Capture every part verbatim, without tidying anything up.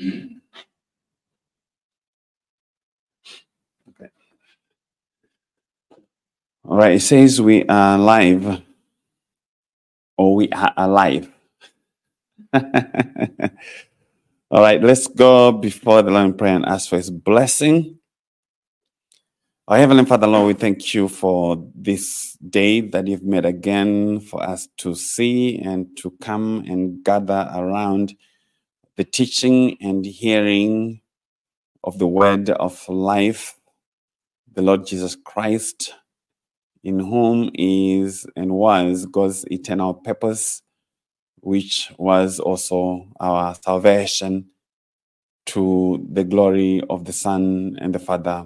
Okay. All right. It says we are live, or we are alive. All right. Let's go before the Lord in prayer and ask for His blessing. Our Heavenly Father, Lord, we thank you for this day that you've made again for us to see and to come and gather around the teaching and hearing of the word of life, the Lord Jesus Christ, in whom is and was God's eternal purpose, which was also our salvation, to the glory of the Son and the Father.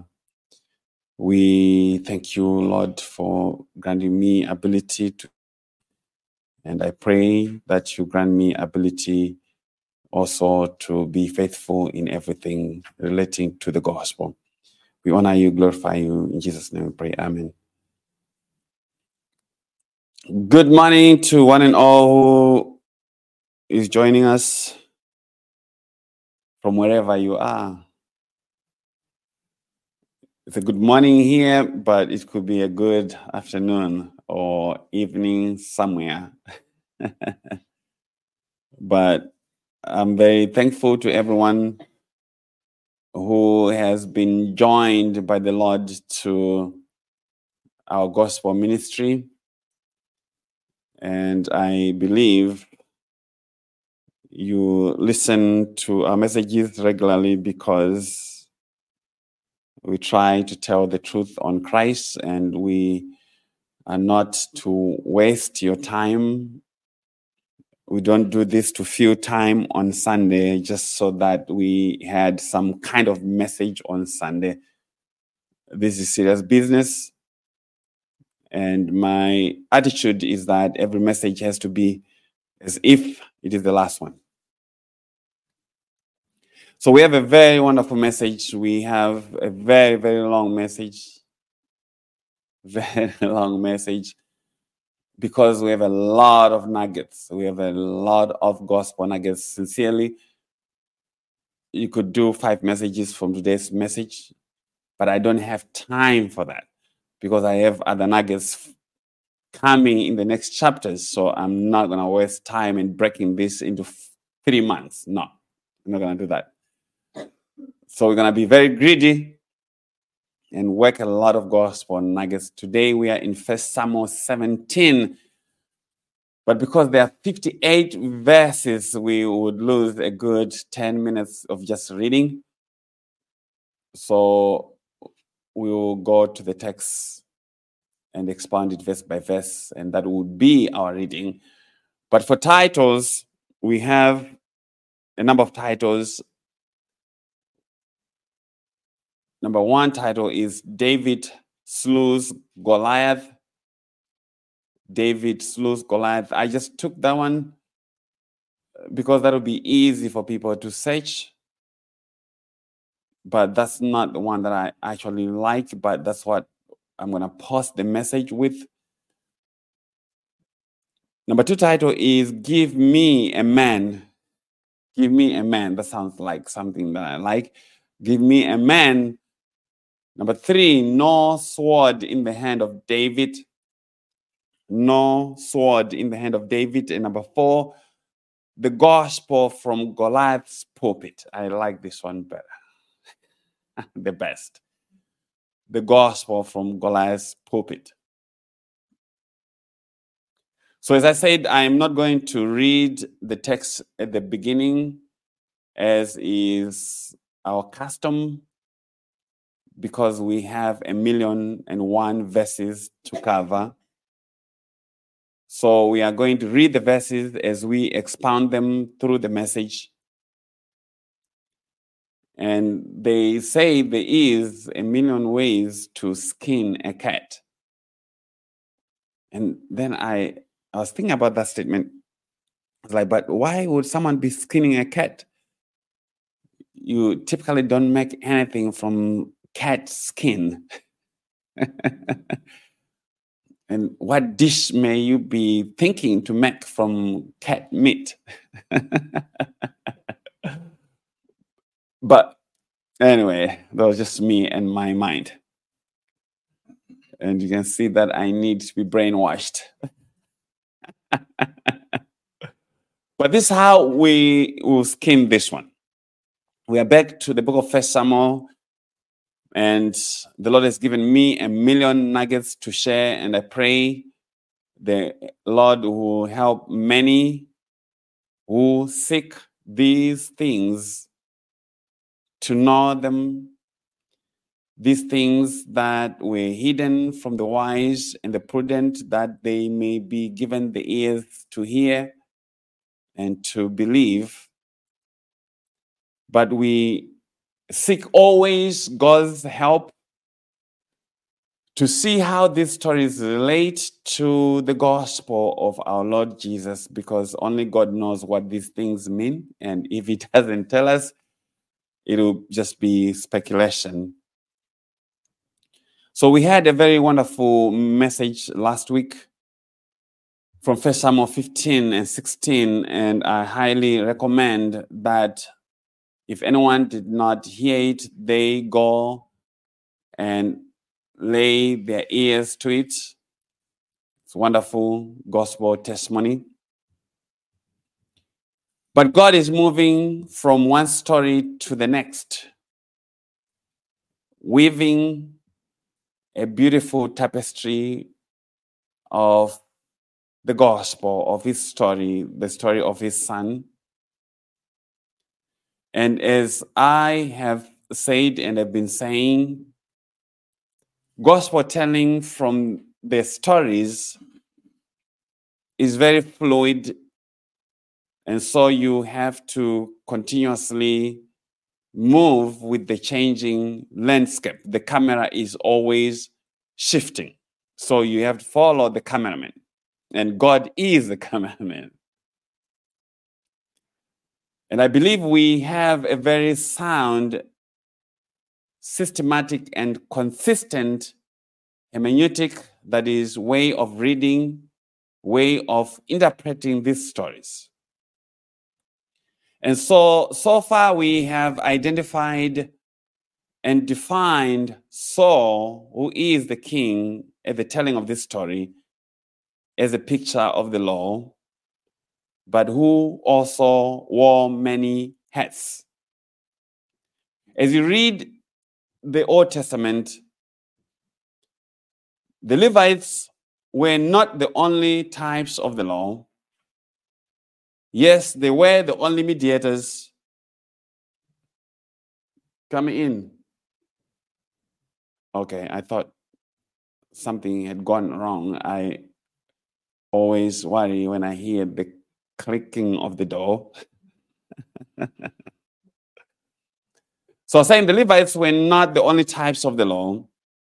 We thank you, Lord, for granting me ability to, and I pray that you grant me ability also to be faithful in everything relating to the gospel. We honor you, glorify you. In Jesus' name we pray. Amen. Good morning to one and all who is joining us from wherever you are. It's a good morning here, but it could be a good afternoon or evening somewhere. But I'm very thankful to everyone who has been joined by the Lord to our gospel ministry. And I believe you listen to our messages regularly because we try to tell the truth on Christ, and we are not to waste your time. We don't do this to fill time on Sunday just so that we had some kind of message on Sunday. This is serious business. And my attitude is that every message has to be as if it is the last one. So we have a very wonderful message. We have a very, very long message. Very long message. Because we have a lot of nuggets. We have a lot of gospel nuggets. Sincerely, you could do five messages from today's message, but I don't have time for that because I have other nuggets coming in the next chapters. So I'm not going to waste time in breaking this into f- three months. No, I'm not going to do that. So we're going to be very greedy and work a lot of gospel nuggets. Today we are in First Samuel seventeen. But because there are fifty-eight verses, we would lose a good ten minutes of just reading. So we will go to the text and expound it verse by verse, and that would be our reading. But for titles, we have a number of titles. Number one title is David Slews Goliath. David Slews Goliath. I just took that one because that would be easy for people to search. But that's not the one that I actually like, but that's what I'm going to post the message with. Number two title is Give Me a Man. Give Me a Man. That sounds like something that I like. Give Me a Man. Number three, No Sword in the Hand of David. No Sword in the Hand of David. And number four, The Gospel from Goliath's Pulpit. I like this one better. The best. The Gospel from Goliath's Pulpit. So as I said, I'm not going to read the text at the beginning as is our custom because we have a million and one verses to cover. So we are going to read the verses as we expound them through the message. And they say there is a million ways to skin a cat. And then I, I was thinking about that statement. I was like, but why would someone be skinning a cat? You typically don't make anything from cat skin. And what dish may you be thinking to make from cat meat? But anyway, that was just me and my mind. And you can see that I need to be brainwashed. But this is how we will skim this one. We are back to the book of First Samuel, and the Lord has given me a million nuggets to share, and I pray the Lord will help many who seek these things to know them, these things that were hidden from the wise and the prudent, that they may be given the ears to hear and to believe. But we seek always God's help to see how these stories relate to the gospel of our Lord Jesus, because only God knows what these things mean. And if He doesn't tell us, it'll just be speculation. So we had a very wonderful message last week from First Samuel fifteen and sixteen, and I highly recommend that if anyone did not hear it, they go and lay their ears to it. It's wonderful gospel testimony. But God is moving from one story to the next, weaving a beautiful tapestry of the gospel, of His story, the story of His Son. And as I have said and have been saying, gospel telling from the stories is very fluid, and so you have to continuously move with the changing landscape. The camera is always shifting, so you have to follow the cameraman, and God is the cameraman. And I believe we have a very sound, systematic, and consistent hermeneutic, that is, way of reading, way of interpreting these stories. And so, so far we have identified and defined Saul, who is the king at the telling of this story, as a picture of the law, but who also wore many hats. As you read the Old Testament, the Levites were not the only types of the law. Yes, they were the only mediators. Come in. Okay, I thought something had gone wrong. I always worry when I hear the clicking of the door. So saying the Levites were not the only types of the law.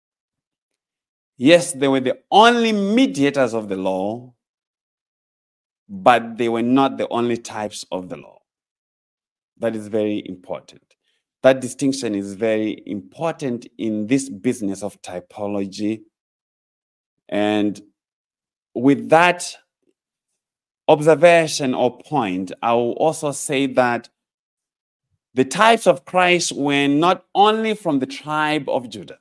Yes, they were the only mediators of the law, but they were not the only types of the law. That is very important. That distinction is very important in this business of typology. And with that observation or point, I will also say that the types of Christ were not only from the tribe of Judah,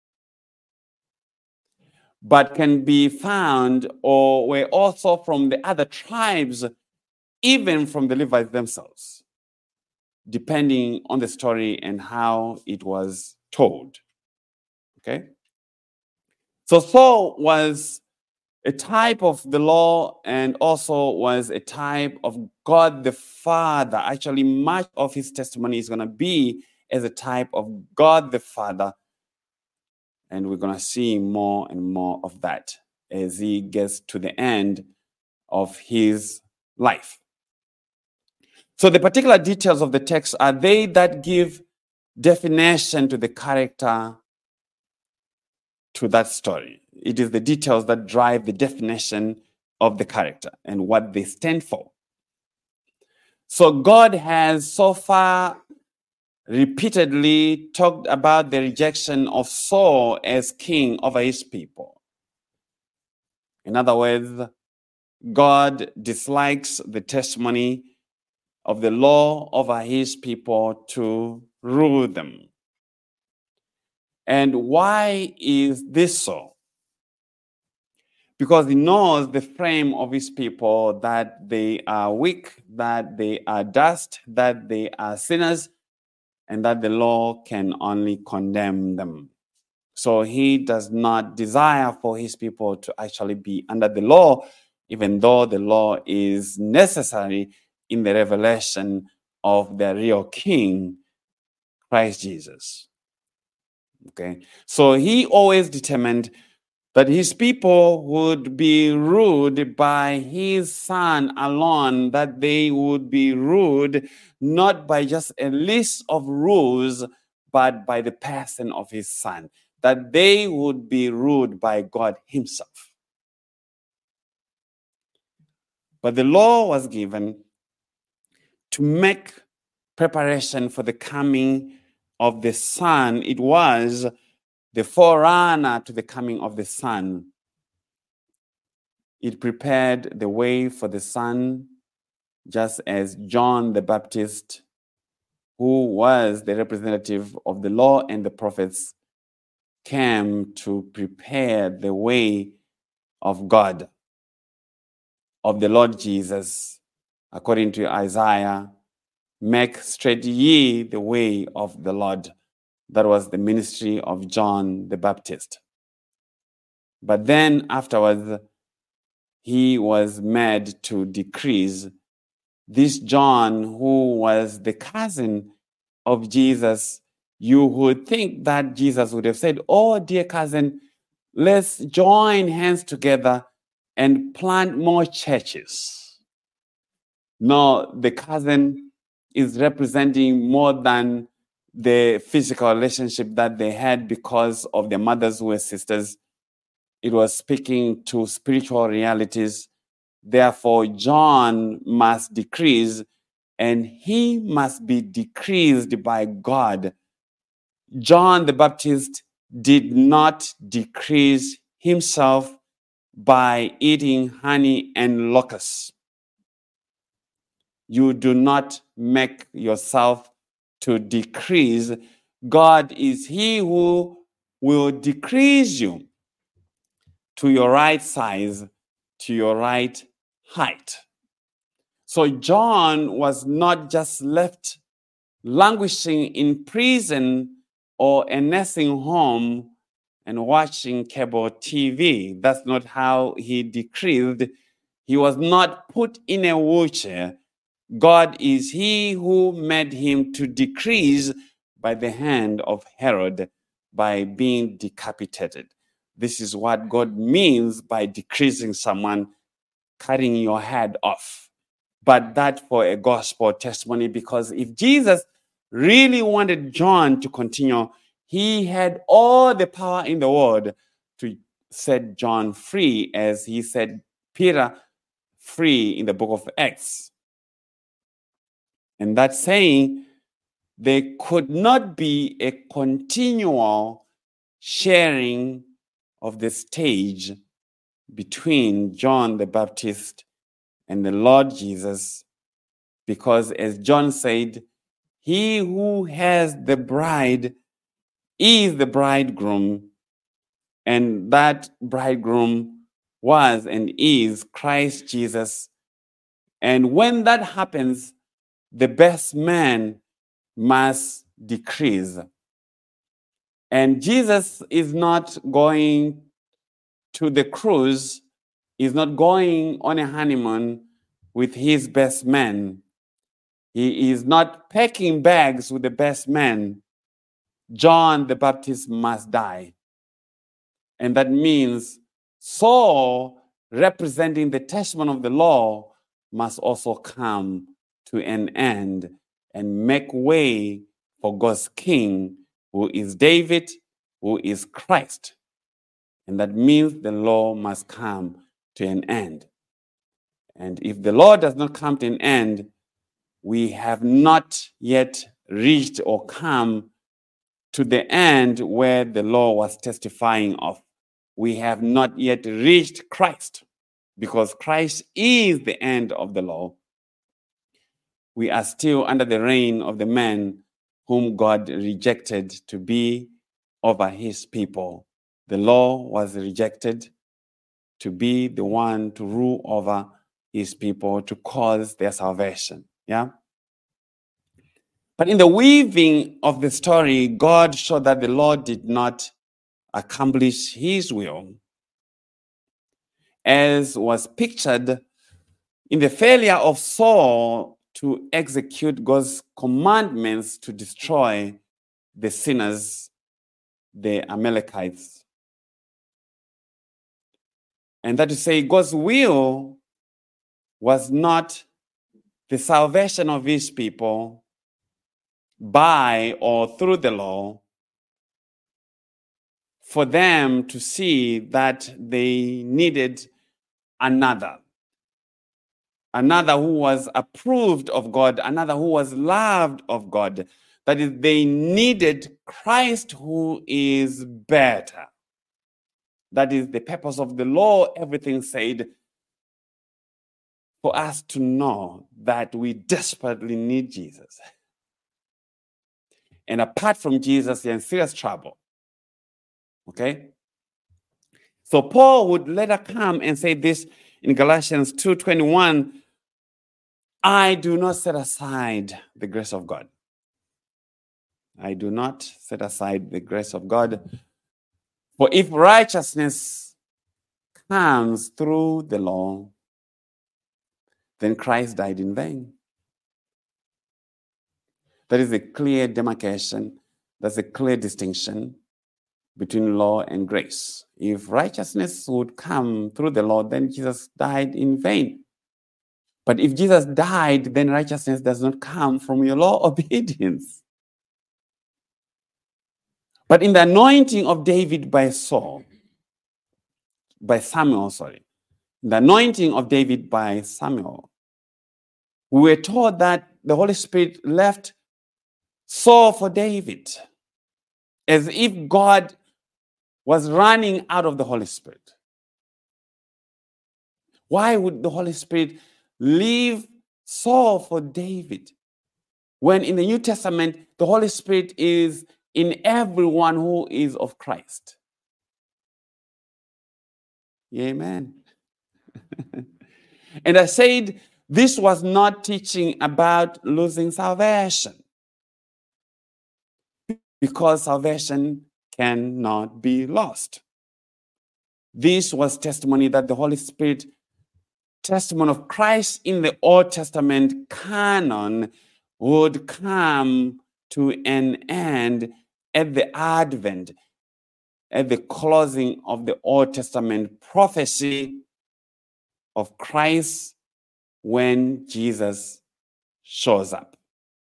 but can be found or were also from the other tribes, even from the Levites themselves, depending on the story and how it was told. Okay? So Saul was a type of the law and also was a type of God the Father. Actually, much of his testimony is going to be as a type of God the Father. And we're going to see more and more of that as he gets to the end of his life. So the particular details of the text are they that give definition to the character to that story. It is the details that drive the definition of the character and what they stand for. So God has so far repeatedly talked about the rejection of Saul as king over his people. In other words, God dislikes the testimony of the law over his people to rule them. And why is this so? Because he knows the frame of his people, that they are weak, that they are dust, that they are sinners, and that the law can only condemn them. So he does not desire for his people to actually be under the law, even though the law is necessary in the revelation of the real King, Christ Jesus. Okay, so he always determined that his people would be ruled by his Son alone, that they would be ruled not by just a list of rules, but by the person of his Son, that they would be ruled by God himself. But the law was given to make preparation for the coming of the Son. It was the forerunner to the coming of the Son. It prepared the way for the Son, just as John the Baptist, who was the representative of the law and the prophets, came to prepare the way of God, of the Lord Jesus, according to Isaiah. Make straight ye the way of the Lord. That was the ministry of John the Baptist. But then afterwards, he was made to decrease. This John, who was the cousin of Jesus, you would think that Jesus would have said, "Oh, dear cousin, let's join hands together and plant more churches." No, the cousin is representing more than the physical relationship that they had because of their mothers who were sisters. It was speaking to spiritual realities. Therefore, John must decrease, and he must be decreased by God. John the Baptist did not decrease himself by eating honey and locusts. You do not make yourself to decrease. God is he who will decrease you to your right size, to your right height. So John was not just left languishing in prison or a nursing home and watching cable T V. That's not how he decreased. He was not put in a wheelchair. God is he who made him to decrease by the hand of Herod, by being decapitated. This is what God means by decreasing someone, cutting your head off. But that for a gospel testimony, because if Jesus really wanted John to continue, he had all the power in the world to set John free, as he set Peter free in the book of Acts. And that's saying there could not be a continual sharing of the stage between John the Baptist and the Lord Jesus, because as John said, he who has the bride is the bridegroom, and that bridegroom was and is Christ Jesus. And when that happens, the best man must decrease. And Jesus is not going to the cruise, is not going on a honeymoon with his best man. He is not packing bags with the best man. John the Baptist must die. And that means Saul, representing the testament of the law, must also come to an end and make way for God's King, who is David, who is Christ. And that means the law must come to an end. And if the law does not come to an end, we have not yet reached or come to the end where the law was testifying of. We have not yet reached Christ, because Christ is the end of the law. We are still under the reign of the man whom God rejected to be over his people. The law was rejected to be the one to rule over his people, to cause their salvation. Yeah? But in the weaving of the story, God showed that the law did not accomplish his will, as was pictured in the failure of Saul to execute God's commandments to destroy the sinners, the Amalekites. And that to say, God's will was not the salvation of his people by or through the law, for them to see that they needed another. Another who was approved of God, another who was loved of God. That is, they needed Christ who is better. That is the purpose of the law. Everything said for us to know that we desperately need Jesus. And apart from Jesus, you're in serious trouble. Okay? So Paul would later come and say this in Galatians two twenty-one, I do not set aside the grace of God. I do not set aside the grace of God. For if righteousness comes through the law, then Christ died in vain. That is a clear demarcation. That's a clear distinction between law and grace. If righteousness would come through the law, then Jesus died in vain. But if Jesus died, then righteousness does not come from your law obedience. But in the anointing of David by Saul, by Samuel, sorry, the anointing of David by Samuel, we were told that the Holy Spirit left Saul for David, as if God was running out of the Holy Spirit. Why would the Holy Spirit leave Saul for David when in the New Testament the Holy Spirit is in everyone who is of Christ? Amen. And I said this was not teaching about losing salvation, because salvation cannot be lost. This was testimony that the Holy Spirit, testimony of Christ in the Old Testament canon, would come to an end at the advent, at the closing of the Old Testament prophecy of Christ when Jesus shows up.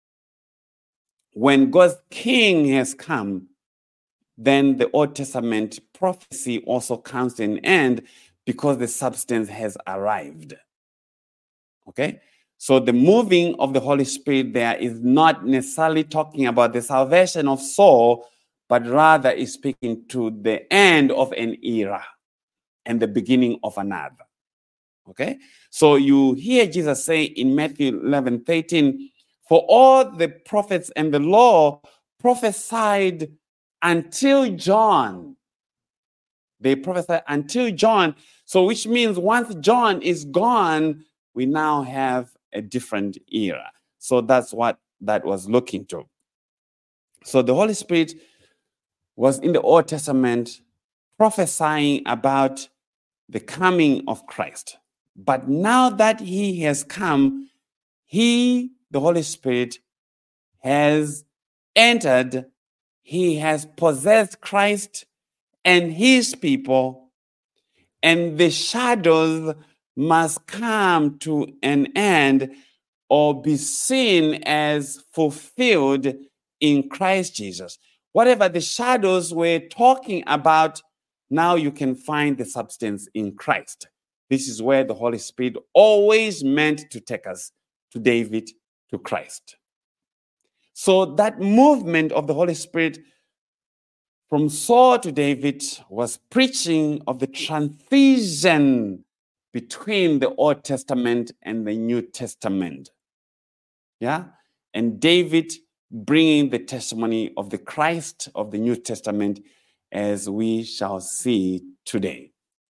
When God's King has come, then the Old Testament prophecy also comes to an end because the substance has arrived. Okay? So the moving of the Holy Spirit there is not necessarily talking about the salvation of Saul, but rather is speaking to the end of an era and the beginning of another. Okay? So you hear Jesus say in Matthew eleven thirteen, for all the prophets and the law prophesied until John. They prophesied until John. So which means once John is gone, we now have a different era. So that's what that was looking to. So the Holy Spirit was in the Old Testament prophesying about the coming of Christ. But now that he has come, he, the Holy Spirit, has entered, he has possessed Christ and his people, and the shadows must come to an end or be seen as fulfilled in Christ Jesus. Whatever the shadows were talking about, now you can find the substance in Christ. This is where the Holy Spirit always meant to take us, to David, to Christ. So that movement of the Holy Spirit from Saul to David was preaching of the transition between the Old Testament and the New Testament. Yeah? And David bringing the testimony of the Christ of the New Testament, as we shall see today.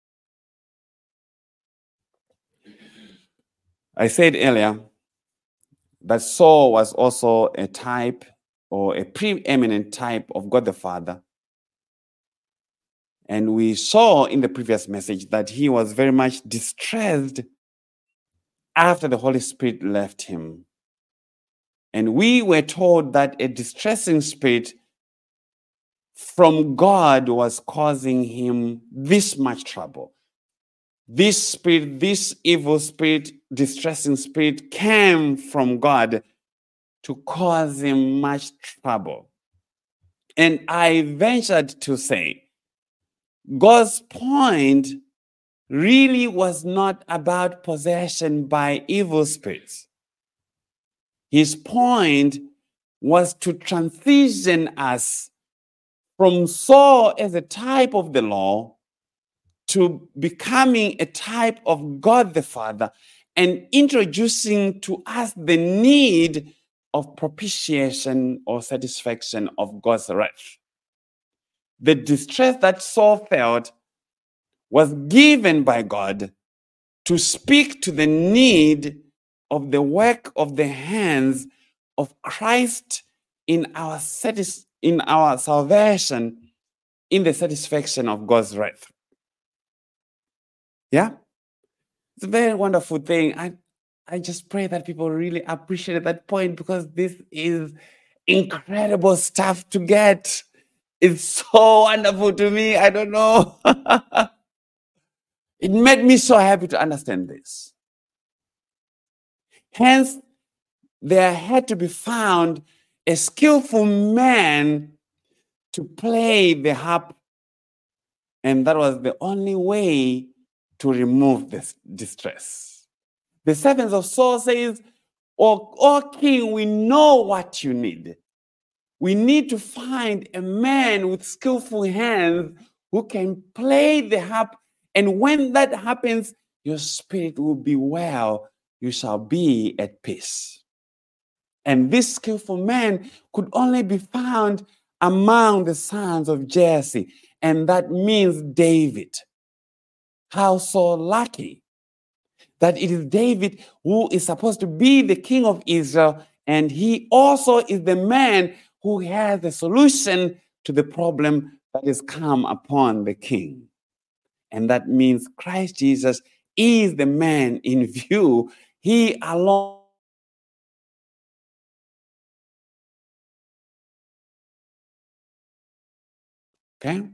I said earlier that Saul was also a type or a preeminent type of God the Father. And we saw in the previous message that he was very much distressed after the Holy Spirit left him. And we were told that a distressing spirit from God was causing him this much trouble. This spirit, this evil spirit, distressing spirit came from God to cause him much trouble. And I ventured to say, God's point really was not about possession by evil spirits. His point was to transition us from Saul as a type of the law to becoming a type of God the Father and introducing to us the need of propitiation or satisfaction of God's wrath. The distress that Saul felt was given by God to speak to the need of the work of the hands of Christ in our satis- in our salvation, in the satisfaction of God's wrath. Yeah? It's a very wonderful thing. I, I just pray that people really appreciate that point, because this is incredible stuff to get. It's so wonderful to me. I don't know. It made me so happy to understand this. Hence, there had to be found a skillful man to play the harp, and that was the only way to remove this distress. The servants of Saul says, "Oh, oh king, we know what you need. We need to find a man with skillful hands who can play the harp, and when that happens, your spirit will be well. You shall be at peace." And this skillful man could only be found among the sons of Jesse, and that means David. How so lucky that it is David who is supposed to be the king of Israel, and he also is the man who has the solution to the problem that has come upon the king. And that means Christ Jesus is the man in view. He alone. Okay?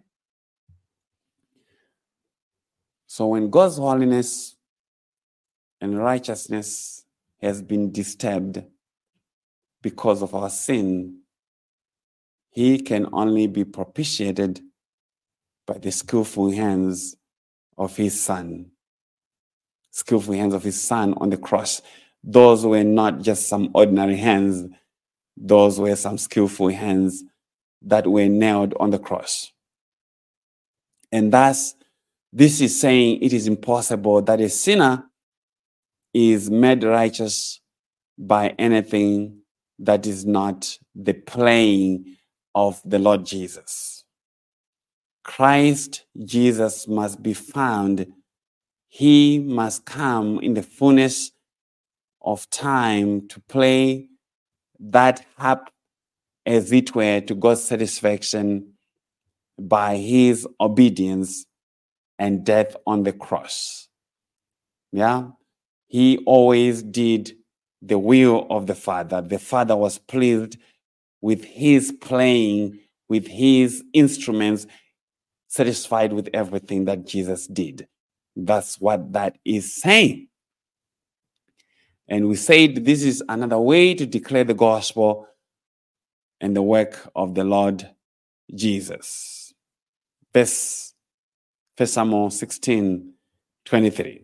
So when God's holiness and righteousness has been disturbed because of our sin, he can only be propitiated by the skillful hands of his son. Skillful hands of his son on the cross. Those were not just some ordinary hands. Those were some skillful hands that were nailed on the cross. And thus, this is saying it is impossible that a sinner is made righteous by anything that is not the playing of the Lord Jesus. Christ Jesus must be found. He must come in the fullness of time to play that harp, as it were, to God's satisfaction by his obedience and death on the cross. Yeah? He always did the will of the Father. The Father was pleased with his playing, with his instruments, satisfied with everything that Jesus did. That's what that is saying. And we said this is another way to declare the gospel and the work of the Lord Jesus. Verse First Samuel sixteen twenty-three.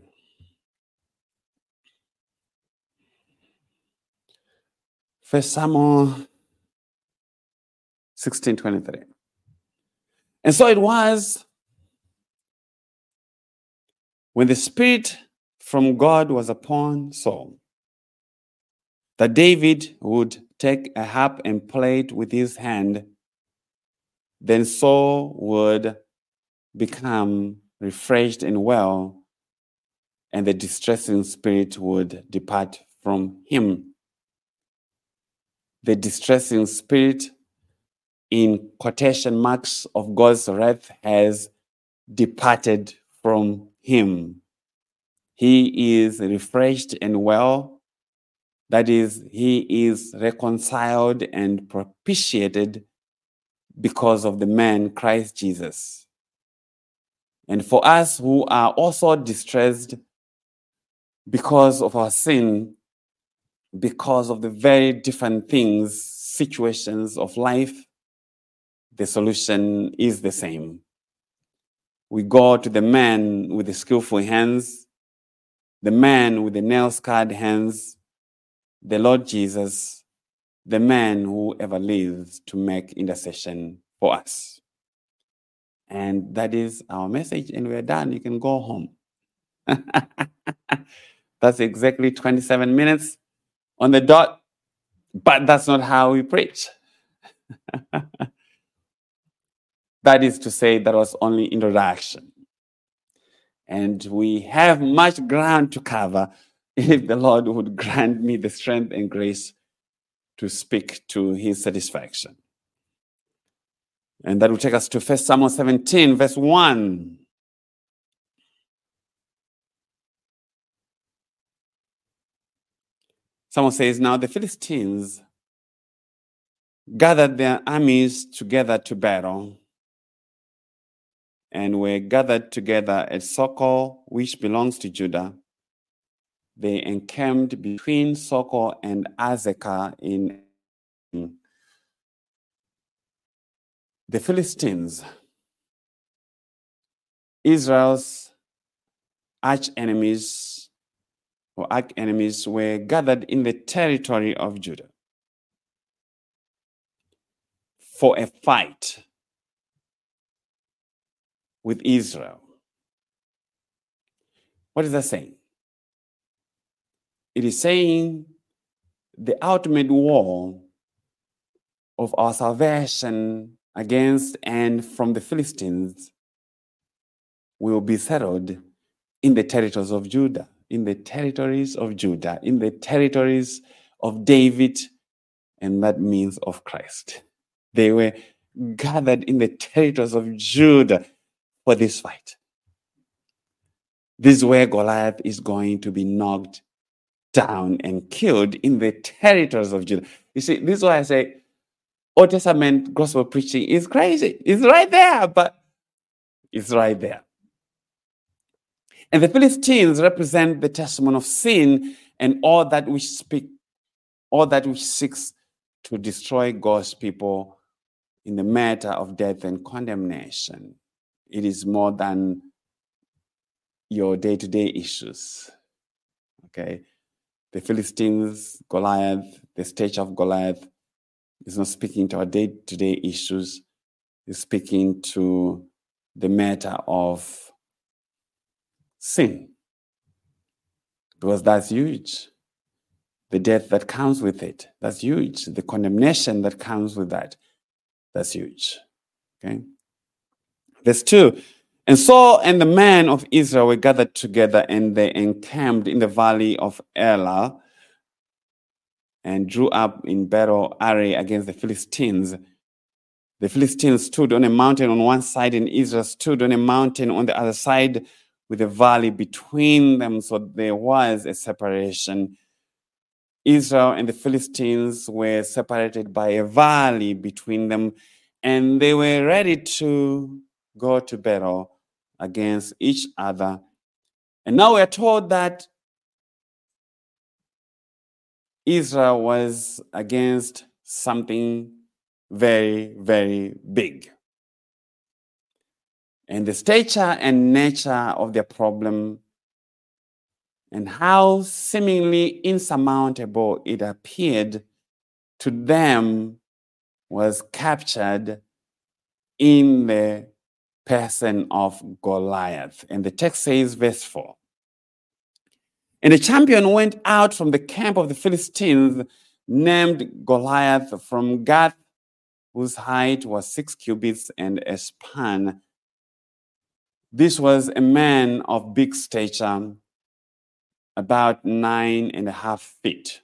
First Samuel sixteen twenty-three. And so it was when the Spirit from God was upon Saul that David would take a harp and play it with his hand, then Saul would become refreshed and well, and the distressing spirit would depart from him. The distressing spirit, in quotation marks, of God's wrath has departed from him. He is refreshed and well. That is, he is reconciled and propitiated because of the man Christ Jesus. And for us who are also distressed because of our sin, because of the very different things, situations of life, the solution is the same. We go to the man with the skillful hands, the man with the nail-scarred hands, the Lord Jesus, the man who ever lives to make intercession for us. And that is our message, and we're done. You can go home. That's exactly twenty-seven minutes on the dot, but that's not how we preach. That is to say, that was only introduction. And we have much ground to cover if the Lord would grant me the strength and grace to speak to his satisfaction. And that will take us to First Samuel seventeen, verse one. Someone says, now the Philistines gathered their armies together to battle, and were gathered together at Sokol, which belongs to Judah. They encamped between Sokol and Azekah in the Philistines, Israel's arch enemies or arch enemies, were gathered in the territory of Judah for a fight with Israel. What is that saying? It is saying the ultimate war of our salvation against and from the Philistines will be settled in the territories of Judah, in the territories of Judah, in the territories of David, and that means of Christ. They were gathered in the territories of Judah for this fight. This is where Goliath is going to be knocked down and killed, in the territories of Judah. You see, this is why I say Old Testament gospel preaching is crazy. It's right there, but it's right there. And the Philistines represent the testimony of sin and all that which speak, all that which seeks to destroy God's people in the matter of death and condemnation. It is more than your day-to-day issues. Okay? The Philistines, Goliath, the stage of Goliath is not speaking to our day-to-day issues. It's speaking to the matter of sin. Because that's huge. The death that comes with it, that's huge. The condemnation that comes with that, that's huge. Okay? Verse two, and Saul and the men of Israel were gathered together, and they encamped in the valley of Elah and drew up in battle array against the Philistines. The Philistines stood on a mountain on one side, and Israel stood on a mountain on the other side, with a valley between them, so there was a separation. Israel and the Philistines were separated by a valley between them, and they were ready to go to battle against each other. And now we're told that Israel was against something very, very big. And the stature and nature of their problem, and how seemingly insurmountable it appeared to them, was captured in the person of Goliath. And the text says, verse four, and the champion went out from the camp of the Philistines, named Goliath from Gath, whose height was six cubits and a span. This was a man of big stature, about nine and a half feet.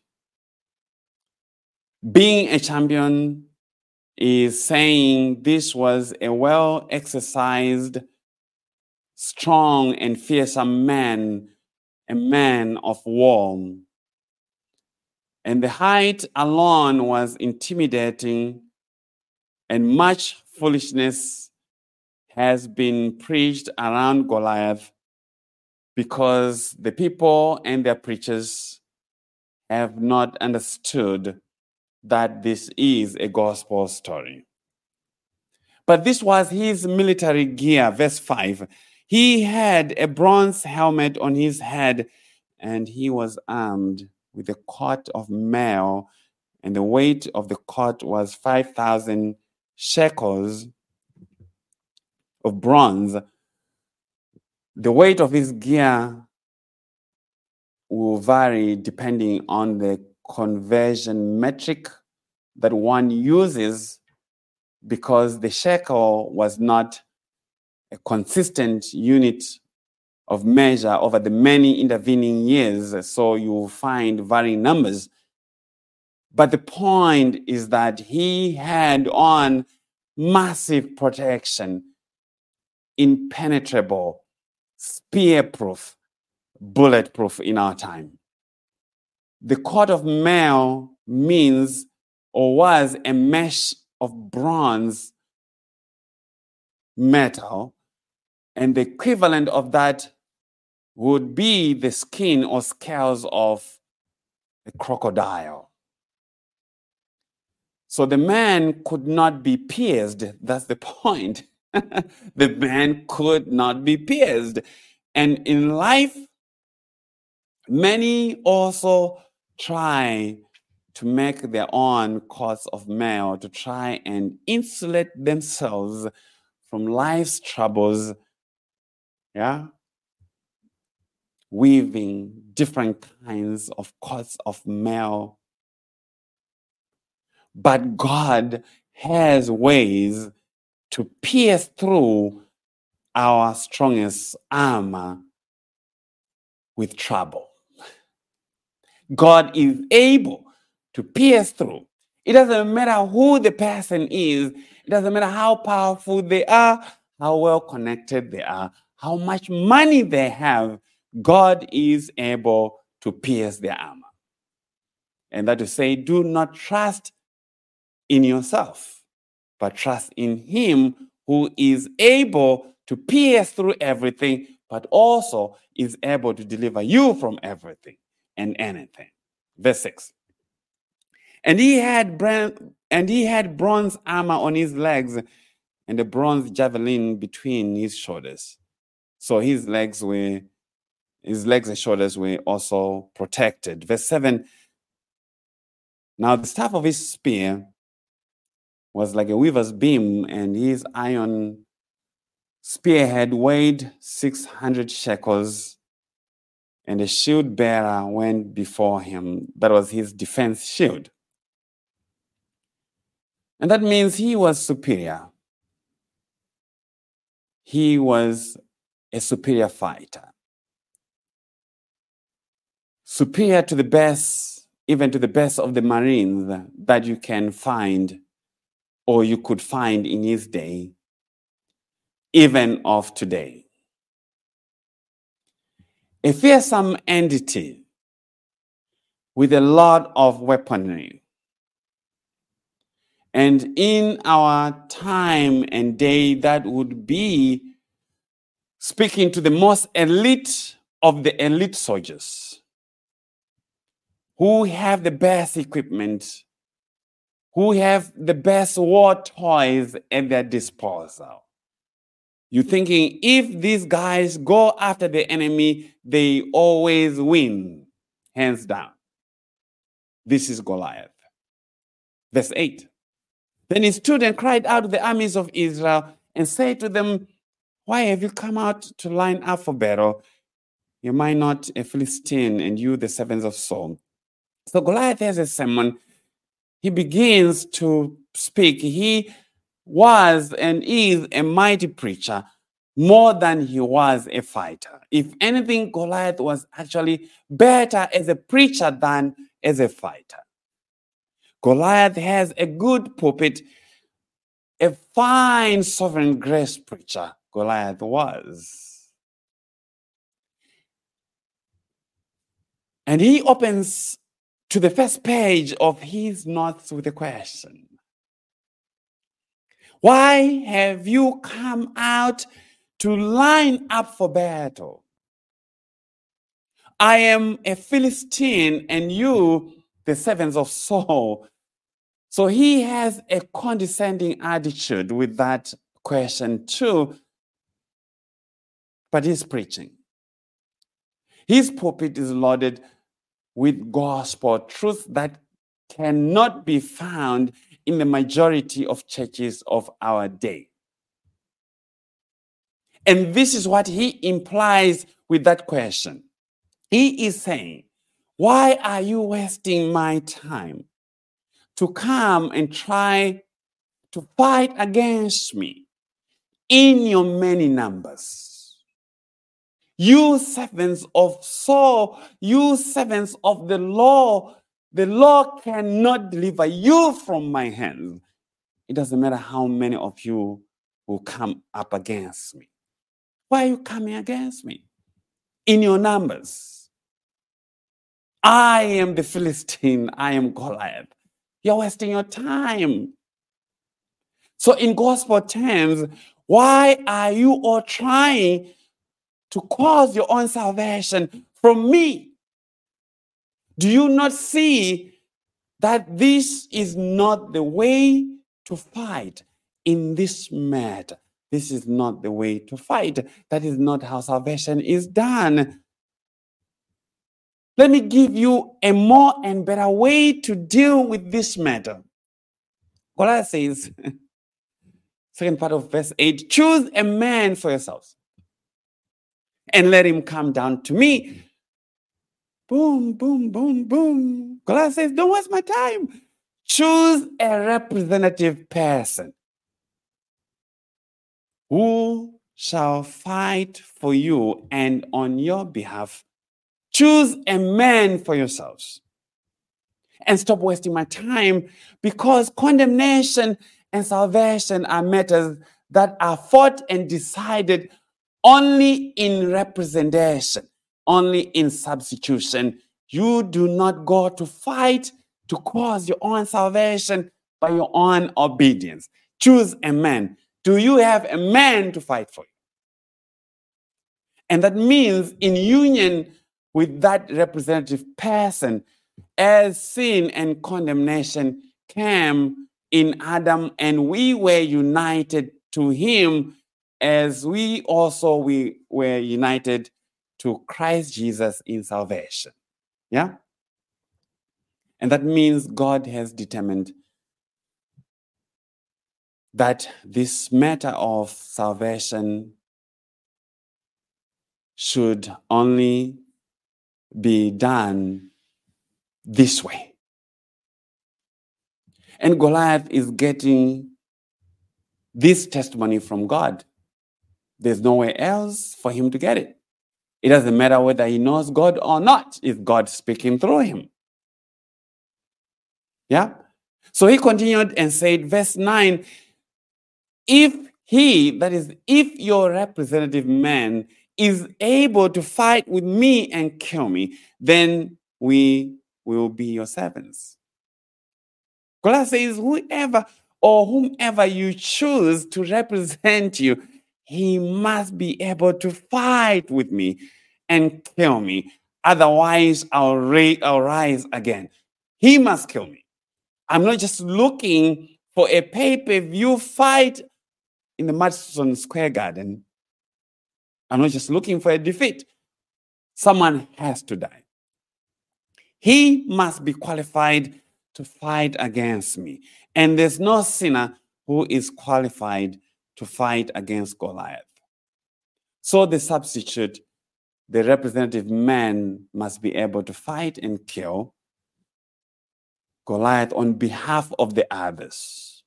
Being a champion is saying this was a well-exercised, strong and fearsome man, a man of war. And the height alone was intimidating, and much foolishness has been preached around Goliath because the people and their preachers have not understood that this is a gospel story. But this was his military gear. Verse five. He had a bronze helmet on his head, and he was armed with a coat of mail, and the weight of the coat was five thousand shekels of bronze. The weight of his gear will vary depending on the conversion metric that one uses, because the shekel was not a consistent unit of measure over the many intervening years, so you will find varying numbers. But the point is that he had on massive protection, impenetrable, spear-proof, bulletproof in our time. The coat of mail means or was a mesh of bronze metal, and the equivalent of that would be the skin or scales of a crocodile. So the man could not be pierced. That's the point. The man could not be pierced. And in life, many also try to make their own coats of mail to try and insulate themselves from life's troubles, yeah? Weaving different kinds of coats of mail. But God has ways to pierce through our strongest armor with trouble. God is able to pierce through. It doesn't matter who the person is. It doesn't matter how powerful they are, how well connected they are, how much money they have. God is able to pierce their armor. And that to say, do not trust in yourself, but trust in him who is able to pierce through everything, but also is able to deliver you from everything and anything. Verse six. And he had bron- and he had bronze armor on his legs and a bronze javelin between his shoulders. So his legs were, his legs and shoulders were also protected. Verse seven. Now the staff of his spear was like a weaver's beam, and his iron spearhead weighed six hundred shekels, and a shield bearer went before him. That was his defense shield. And that means he was superior. He was a superior fighter. Superior to the best, even to the best of the Marines that you can find or you could find in his day, even of today. A fearsome entity with a lot of weaponry. And in our time and day, that would be speaking to the most elite of the elite soldiers who have the best equipment, who have the best war toys at their disposal. You're thinking, if these guys go after the enemy, they always win, hands down. This is Goliath. Verse eight. Then he stood and cried out to the armies of Israel and said to them, why have you come out to line up for battle? Am I not a Philistine, and you the servants of Saul? So Goliath has a sermon he begins to speak. He was and is a mighty preacher more than he was a fighter. If anything, Goliath was actually better as a preacher than as a fighter. Goliath has a good pulpit, a fine sovereign grace preacher, Goliath was. And he opens to the first page of his notes with a question. Why have you come out to line up for battle? I am a Philistine and you, the servants of Saul. So he has a condescending attitude with that question too, but he's preaching. His pulpit is loaded with gospel truth that cannot be found in the majority of churches of our day. And this is what he implies with that question. He is saying, why are you wasting my time to come and try to fight against me in your many numbers? You servants of Saul, you servants of the law, the law cannot deliver you from my hands. It doesn't matter how many of you will come up against me. Why are you coming against me? In your numbers. I am the Philistine, I am Goliath. You're wasting your time. So in gospel terms, why are you all trying to cause your own salvation from me? Do you not see that this is not the way to fight in this matter? This is not the way to fight. That is not how salvation is done. Let me give you a more and better way to deal with this matter. Goliath says, second part of verse eight, choose a man for yourselves and let him come down to me. Boom, boom, boom, boom. Goliath says, don't waste my time. Choose a representative person who shall fight for you and on your behalf. Choose a man for yourselves and stop wasting my time, because condemnation and salvation are matters that are fought and decided only in representation, only in substitution. You do not go to fight to cause your own salvation by your own obedience. Choose a man. Do you have a man to fight for you? And that means in union with that representative person, as sin and condemnation came in Adam, and we were united to him, as we also we were united to Christ Jesus in salvation. Yeah? And that means God has determined that this matter of salvation should only be done this way. And Goliath is getting this testimony from God. There's nowhere else for him to get it. It doesn't matter whether he knows God or not, if God speaking through him. Yeah? So he continued and said, verse nine, if he, that is, if your representative man is able to fight with me and kill me, then we will be your servants. Goliath says, whoever or whomever you choose to represent you, he must be able to fight with me and kill me. Otherwise, I'll, ra- I'll rise again. He must kill me. I'm not just looking for a pay-per-view fight in the Madison Square Garden. I'm not just looking for a defeat. Someone has to die. He must be qualified to fight against me. And there's no sinner who is qualified to fight against Goliath. So the substitute, the representative man, must be able to fight and kill Goliath on behalf of the others.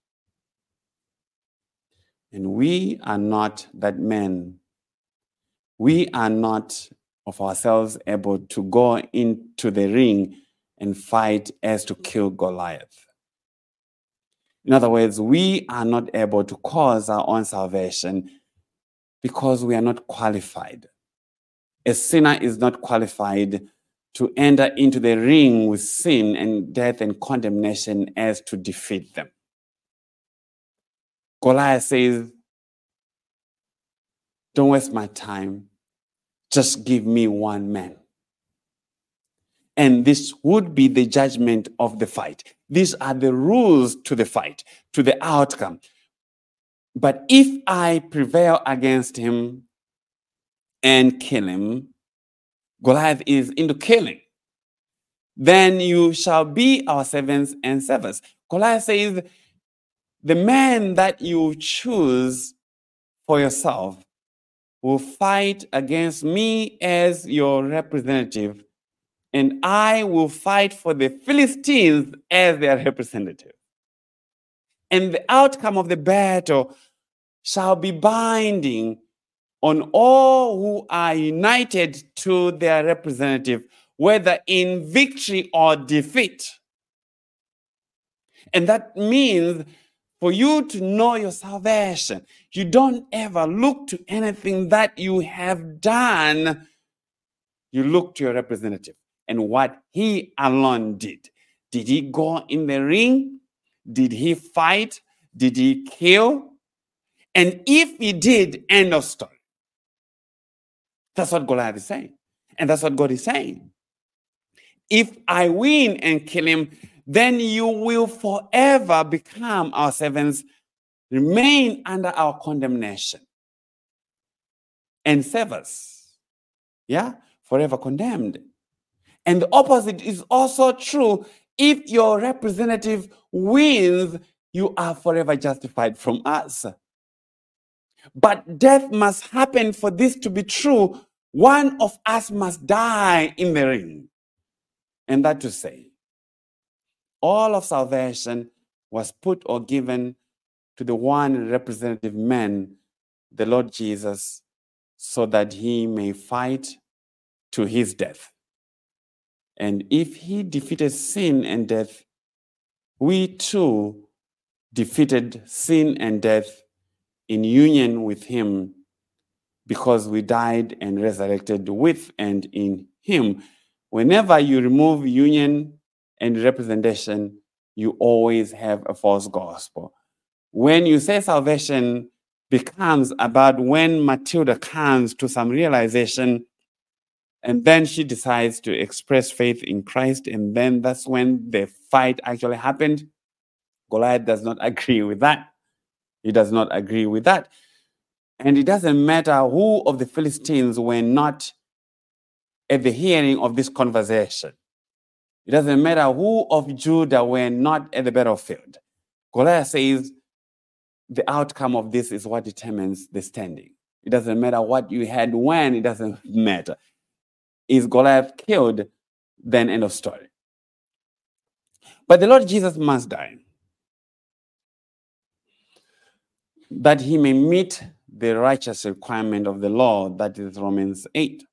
And we are not that men. We are not of ourselves able to go into the ring and fight as to kill Goliath. In other words, we are not able to cause our own salvation because we are not qualified. A sinner is not qualified to enter into the ring with sin and death and condemnation as to defeat them. Goliath says, don't waste my time. Just give me one man. And this would be the judgment of the fight. These are the rules to the fight, to the outcome. But if I prevail against him and kill him, Goliath is into killing. Then you shall be our servants and servants. Goliath says, the man that you choose for yourself will fight against me as your representative, and I will fight for the Philistines as their representative. And the outcome of the battle shall be binding on all who are united to their representative, whether in victory or defeat. And that means for you to know your salvation, you don't ever look to anything that you have done. You look to your representative and what he alone did. Did he go in the ring? Did he fight? Did he kill? And if he did, end of story. That's what Goliath is saying. And that's what God is saying. If I win and kill him, then you will forever become our servants, remain under our condemnation, and serve us. Yeah? Forever condemned. And the opposite is also true. If your representative wins, you are forever justified from us. But death must happen for this to be true. One of us must die in the ring. And that to say, all of salvation was put or given to the one representative man, the Lord Jesus, so that he may fight to his death. And if he defeated sin and death, we too defeated sin and death in union with him, because we died and resurrected with and in him. Whenever you remove union and representation, you always have a false gospel. When you say salvation becomes about when Matilda comes to some realization, and then she decides to express faith in Christ, and then that's when the fight actually happened, Goliath does not agree with that. He does not agree with that. And it doesn't matter who of the Philistines were not at the hearing of this conversation. It doesn't matter who of Judah were not at the battlefield. Goliath says the outcome of this is what determines the standing. It doesn't matter what you had when, it doesn't matter. Is Goliath killed? Then end of story. But the Lord Jesus must die, that he may meet the righteous requirement of the law, that is Romans eight.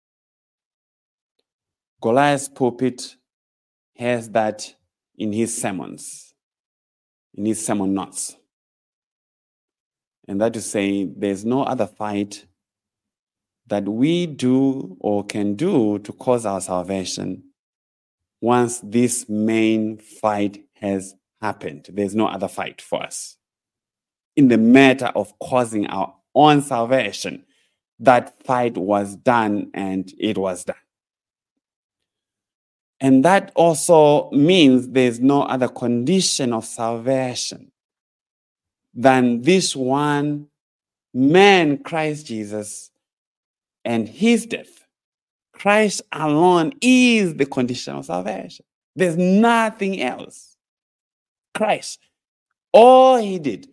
Goliath's pulpit has that in his sermons, in his sermon notes. And that to say, there's no other fight that we do or can do to cause our salvation once this main fight has happened. There's no other fight for us. In the matter of causing our own salvation, that fight was done and it was done. And that also means there's no other condition of salvation than this one man, Christ Jesus, and his death. Christ alone is the condition of salvation. There's nothing else. Christ, all he did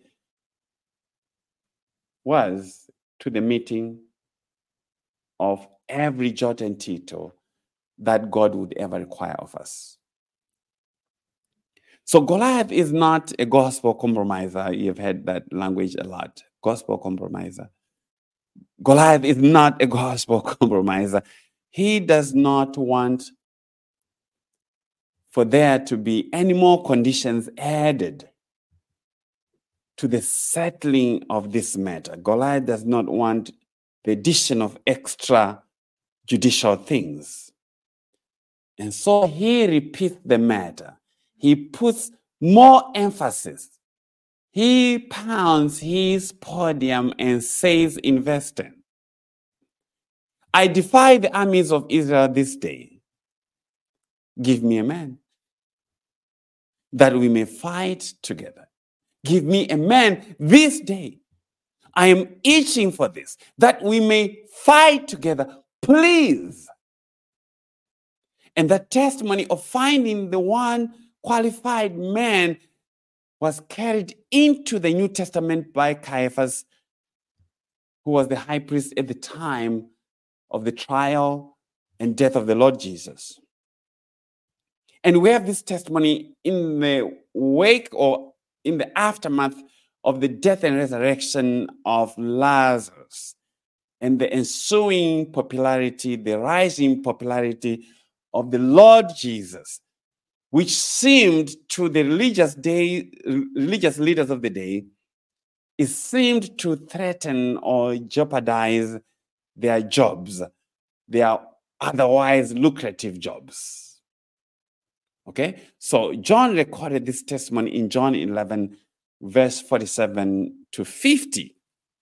was to the meeting of every jot and tittle that God would ever require of us. So Goliath is not a gospel compromiser. You've heard that language a lot. Gospel compromiser. Goliath is not a gospel compromiser. He does not want for there to be any more conditions added to the settling of this matter. Goliath does not want the addition of extra judicial things. And so he repeats the matter. He puts more emphasis. He pounds his podium and says in verse ten, I defy the armies of Israel this day. Give me a man that we may fight together. Give me a man this day. I am itching for this, that we may fight together, please. And the testimony of finding the one qualified man was carried into the New Testament by Caiaphas, who was the high priest at the time of the trial and death of the Lord Jesus. And we have this testimony in the wake or in the aftermath of the death and resurrection of Lazarus and the ensuing popularity, the rising popularity of the Lord Jesus, which seemed to the religious day, religious leaders of the day, it seemed to threaten or jeopardize their jobs, their otherwise lucrative jobs. Okay, so John recorded this testimony in John eleven, verse forty-seven to fifty.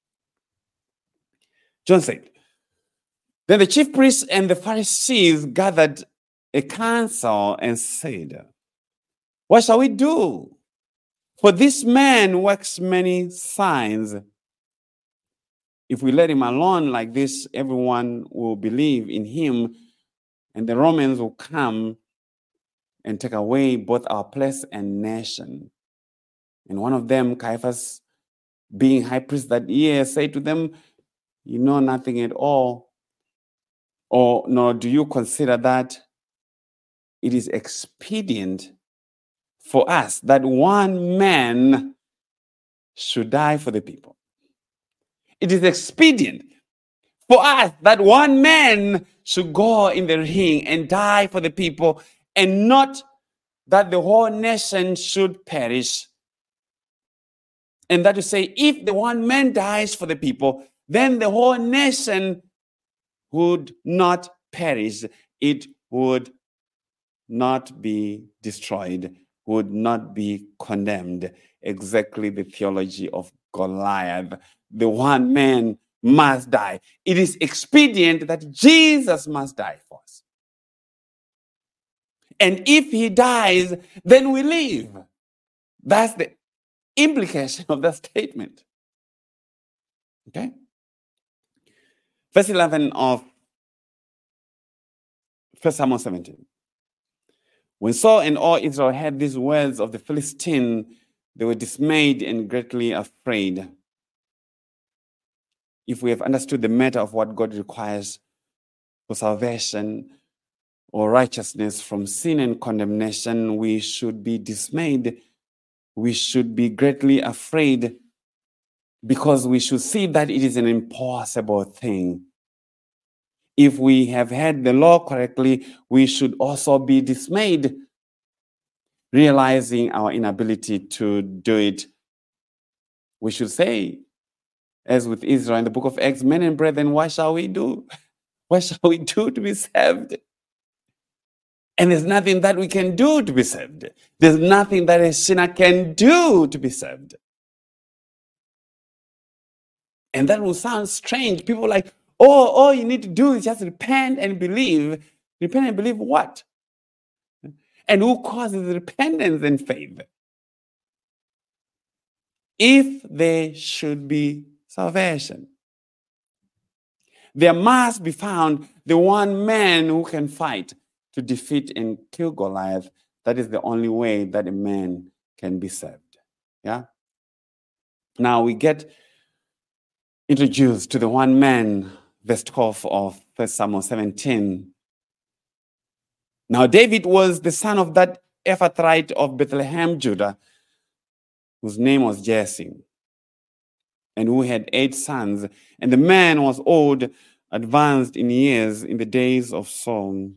John said, then the chief priests and the Pharisees gathered a council and said, what shall we do? For this man works many signs. If we let him alone like this, everyone will believe in him, and the Romans will come and take away both our place and nation. And one of them, Caiaphas, being high priest that year, said to them, you know nothing at all, or nor do you consider that it is expedient for us that one man should die for the people. It is expedient for us that one man should go in the ring and die for the people, and not that the whole nation should perish. And that to say, if the one man dies for the people, then the whole nation would not perish. It would not be destroyed, would not be condemned. Exactly the theology of Goliath. The one man must die. It is expedient that Jesus must die for us. And if he dies, then we live. That's the implication of that statement. Okay? Verse eleven of First Samuel seventeen. When Saul and all Israel heard these words of the Philistine, they were dismayed and greatly afraid. If we have understood the matter of what God requires for salvation or righteousness from sin and condemnation, we should be dismayed. We should be greatly afraid, because we should see that it is an impossible thing. If we have heard the law correctly, we should also be dismayed, realizing our inability to do it. We should say, as with Israel in the book of Acts, men and brethren, what shall we do? What shall we do to be saved? And there's nothing that we can do to be saved. There's nothing that a sinner can do to be saved. And that will sound strange. People are like, oh, all you need to do is just repent and believe. Repent and believe what? And who causes repentance and faith? If there should be salvation, there must be found the one man who can fight to defeat and kill Goliath. That is the only way that a man can be saved. Yeah? Now we get introduced to the one man, verse twelve of First Samuel seventeen. Now David was the son of that Ephrathite of Bethlehem, Judah, whose name was Jesse, and who had eight sons. And the man was old, advanced in years in the days of Saul.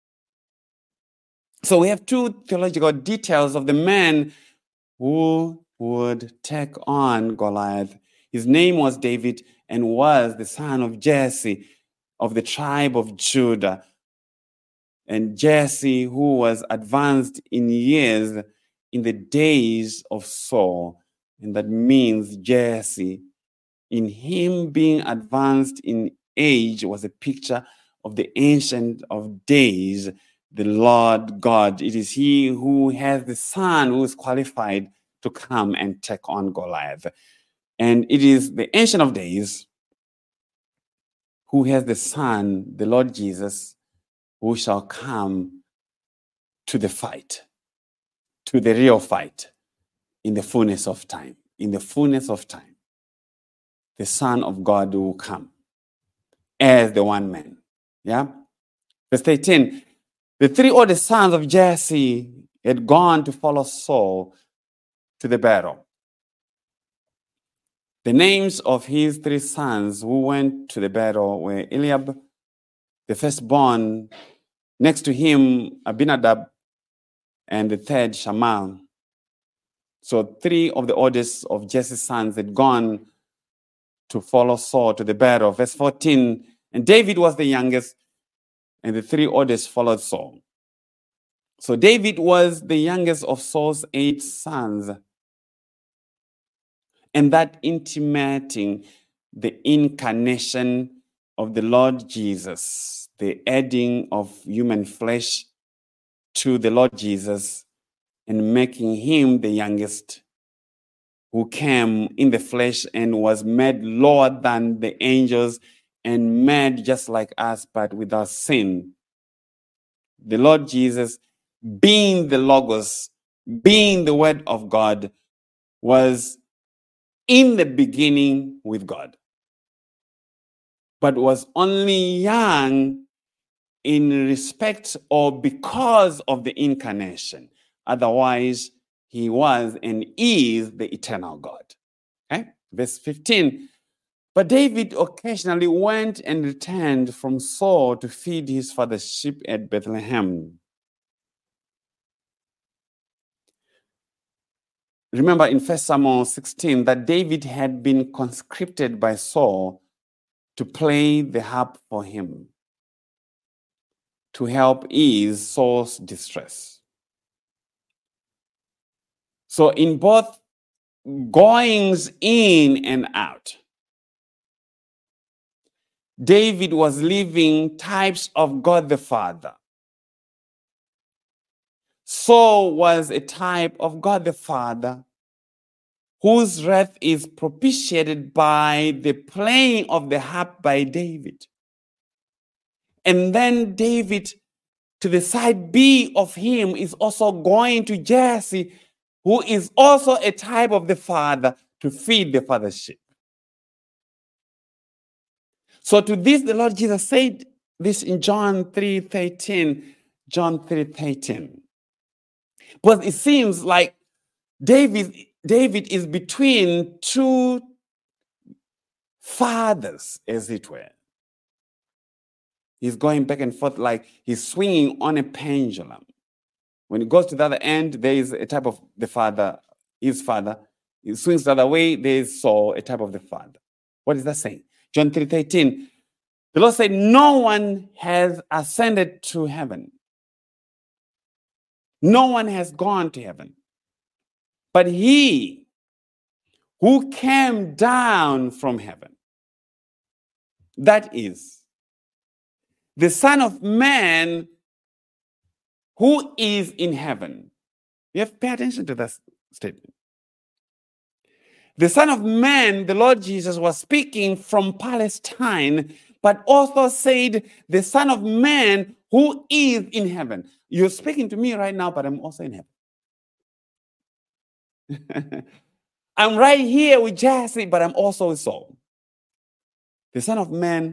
So we have two theological details of the man who would take on Goliath. His name was David and was the son of Jesse of the tribe of Judah. And Jesse, who was advanced in years in the days of Saul. And that means Jesse, in him being advanced in age, was a picture of the Ancient of Days, the Lord God. It is he who has the son who is qualified to come and take on Goliath. And it is the Ancient of Days who has the son, the Lord Jesus, who shall come to the fight, to the real fight, in the fullness of time. In the fullness of time, the Son of God will come as the one man. Yeah? Verse eighteen, the three oldest sons of Jesse had gone to follow Saul to the battle. The names of his three sons who went to the battle were Eliab, the firstborn, next to him Abinadab, and the third Shammah. So three of the oldest of Jesse's sons had gone to follow Saul to the battle. Verse fourteen, and David was the youngest, and the three oldest followed Saul. So David was the youngest of Saul's eight sons. And that intimating the incarnation of the Lord Jesus, the adding of human flesh to the Lord Jesus and making him the youngest, who came in the flesh and was made lower than the angels and made just like us, but without sin. The Lord Jesus, being the Logos, being the Word of God, was in the beginning with God, but was only young in respect or because of the incarnation. Otherwise, he was and is the eternal God. Okay? Verse fifteen, but David occasionally went and returned from Saul to feed his father's sheep at Bethlehem. Remember in First Samuel sixteen that David had been conscripted by Saul to play the harp for him, to help ease Saul's distress. So in both goings in and out, David was living types of God the Father. Saul was a type of God the Father, whose wrath is propitiated by the playing of the harp by David. And then David, to the side B of him, is also going to Jesse, who is also a type of the Father, to feed the Father's sheep. So to this, the Lord Jesus said this in John three thirteen. John three thirteen. But it seems like David, David is between two fathers, as it were. He's going back and forth like he's swinging on a pendulum. When he goes to the other end, there is a type of the father, his father. He swings the other way, there is Saul, a type of the father. What is that saying? John three thirteen. The Lord said, no one has ascended to heaven. No one has gone to heaven. But he who came down from heaven, that is the Son of Man who is in heaven. You have to pay attention to that statement. The Son of Man, the Lord Jesus, was speaking from Palestine, but also said, the Son of Man who is in heaven. You're speaking to me right now, but I'm also in heaven. I'm right here with Jesse, but I'm also with Saul. The Son of Man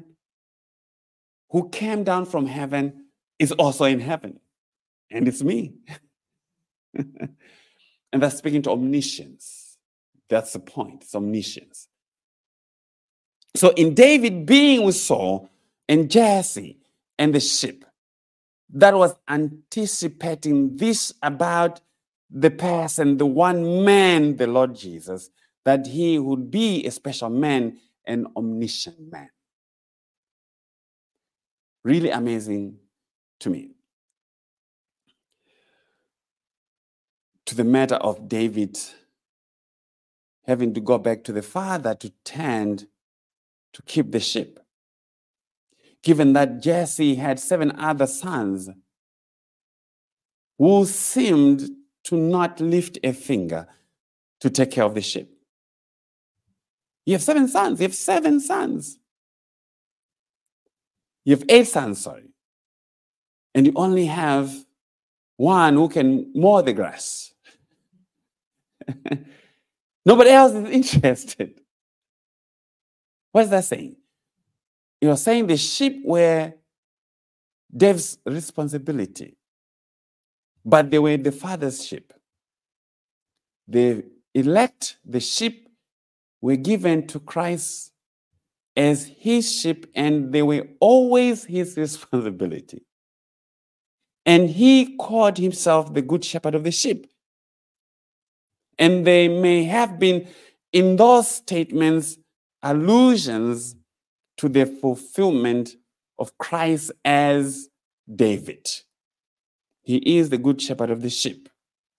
who came down from heaven is also in heaven. And it's me. And that's speaking to omniscience. That's the point. It's omniscience. So in David being with Saul and Jesse and the sheep, that was anticipating this about the person, the one man, the Lord Jesus, that he would be a special man, an omniscient man. Really amazing to me. To the matter of David having to go back to the father to tend, to keep the sheep. Given that Jesse had seven other sons who seemed to not lift a finger to take care of the sheep. You have seven sons. You have seven sons. You have eight sons, sorry. And you only have one who can mow the grass. Nobody else is interested. What is that saying? You're saying the sheep were David's responsibility, but they were the father's sheep. The elect, the sheep, were given to Christ as his sheep, and they were always his responsibility. And he called himself the good shepherd of the sheep. And they may have been, in those statements, allusions to the fulfillment of Christ as David. He is the good shepherd of the sheep.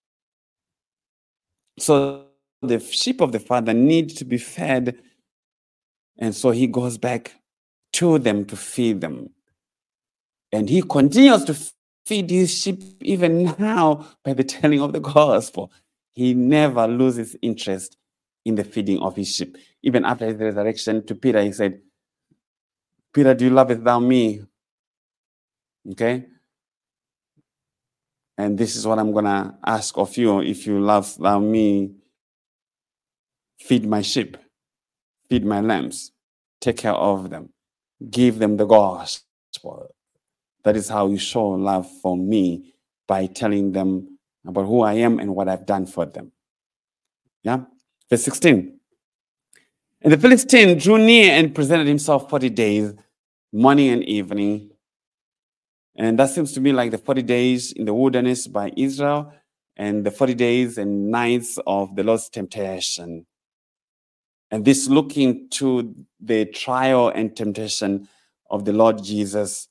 So the sheep of the Father need to be fed, and so he goes back to them to feed them. And he continues to feed his sheep even now by the telling of the gospel. He never loses interest in the feeding of his sheep. Even after his resurrection, to Peter, he said, Peter, do you lovest thou me? Okay? And this is what I'm going to ask of you. If you love thou me, feed my sheep, feed my lambs, take care of them, give them the gospel. That is how you show love for me, by telling them about who I am and what I've done for them. Yeah? Verse sixteen. And the Philistine drew near and presented himself forty days, morning and evening. And that seems to me like the forty days in the wilderness by Israel and the forty days and nights of the Lord's temptation. And this looking to the trial and temptation of the Lord Jesus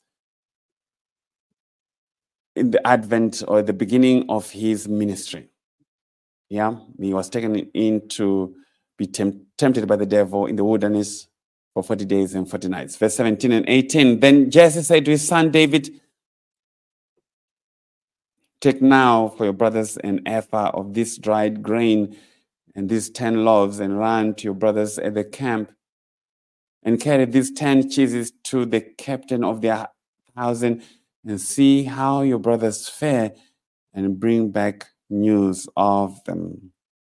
in the advent or the beginning of his ministry. Yeah, he was taken in to be temp- tempted by the devil in the wilderness for forty days and forty nights. Verse seventeen and eighteen. Then Jesse said to his son David, take now for your brothers an ephah of this dried grain and these ten loaves, and run to your brothers at the camp, and carry these ten cheeses to the captain of their thousand, and see how your brothers fare, and bring back news of them.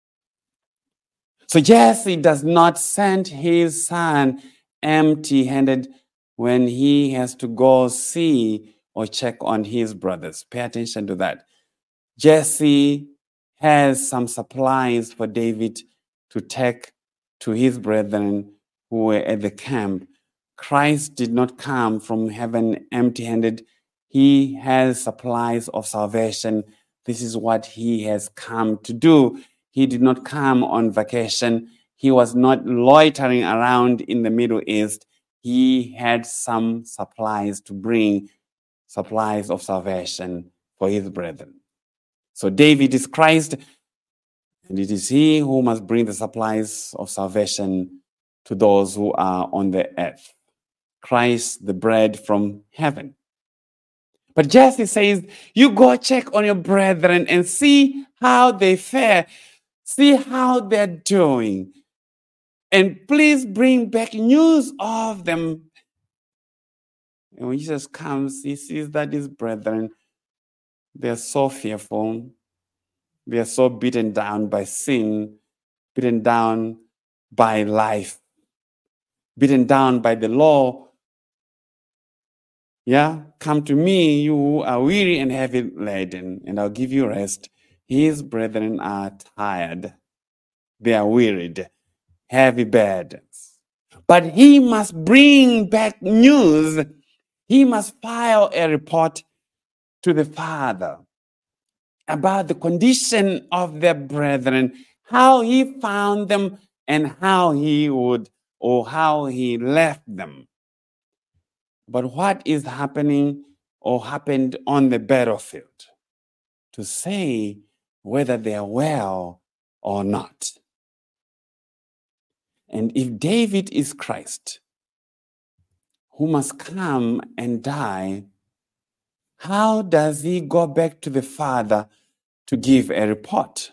So Jesse does not send his son empty-handed when he has to go see or check on his brothers. Pay attention to that. Jesse has some supplies for David to take to his brethren who were at the camp. Christ did not come from heaven empty-handed. He has supplies of salvation. This is what he has come to do. He did not come on vacation. He was not loitering around in the Middle East. He had some supplies to bring, supplies of salvation for his brethren. So David is Christ, and it is he who must bring the supplies of salvation to those who are on the earth. Christ, the bread from heaven. But Jesse says, you go check on your brethren and see how they fare. See how they're doing. And please bring back news of them. And when Jesus comes, he sees that his brethren, they are so fearful. They are so beaten down by sin, beaten down by life, beaten down by the law. Yeah, come to me, you who are weary and heavy laden, and I'll give you rest. his brethren are tired, they are wearied, heavy burdens. But he must bring back news. He must file a report to the Father about the condition of their brethren, how he found them, and how he would or how he left them. But what is happening or happened on the battlefield to say whether they are well or not? And if David is Christ, who must come and die, how does he go back to the Father to give a report?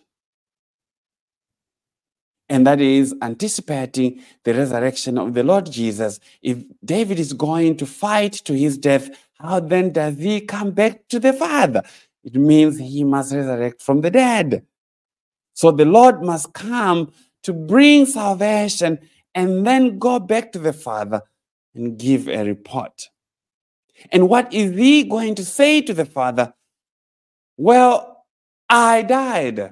And that is anticipating the resurrection of the Lord Jesus. If David is going to fight to his death, how then does he come back to the Father? It means he must resurrect from the dead. So the Lord must come to bring salvation and then go back to the Father and give a report. And what is he going to say to the Father? Well, I died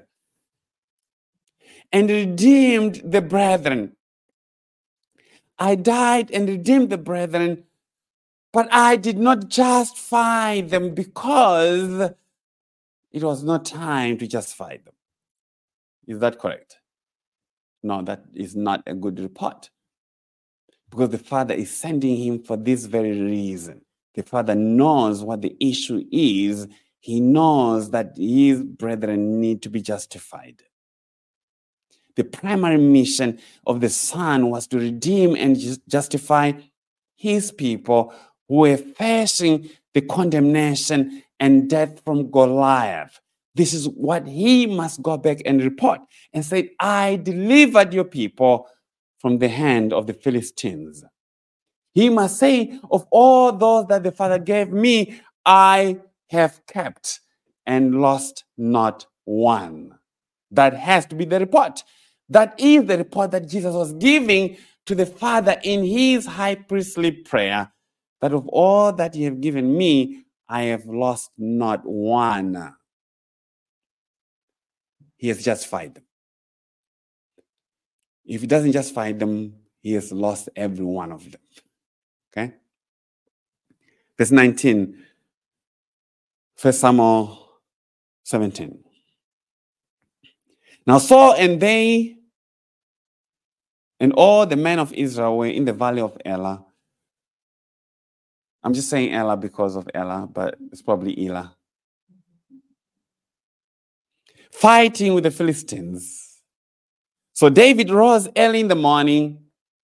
and redeemed the brethren. I died and redeemed the brethren, but I did not justify them because it was not time to justify them. Is that correct? No, that is not a good report. Because the Father is sending him for this very reason. The Father knows what the issue is. He knows that his brethren need to be justified. The primary mission of the Son was to redeem and justify his people who were facing the condemnation and death from Goliath. This is what he must go back and report and say, I delivered your people from the hand of the Philistines. He must say, of all those that the Father gave me, I have kept and lost not one. That has to be the report. That is the report that Jesus was giving to the Father in his high priestly prayer, that of all that you have given me, I have lost not one. He has justified them. If he doesn't justify them, he has lost every one of them. Okay? Verse nineteen, First Samuel seventeen. Now Saul and they and all the men of Israel were in the valley of Elah. I'm just saying Elah because of Elah, but it's probably Elah. Fighting with the Philistines. So David rose early in the morning,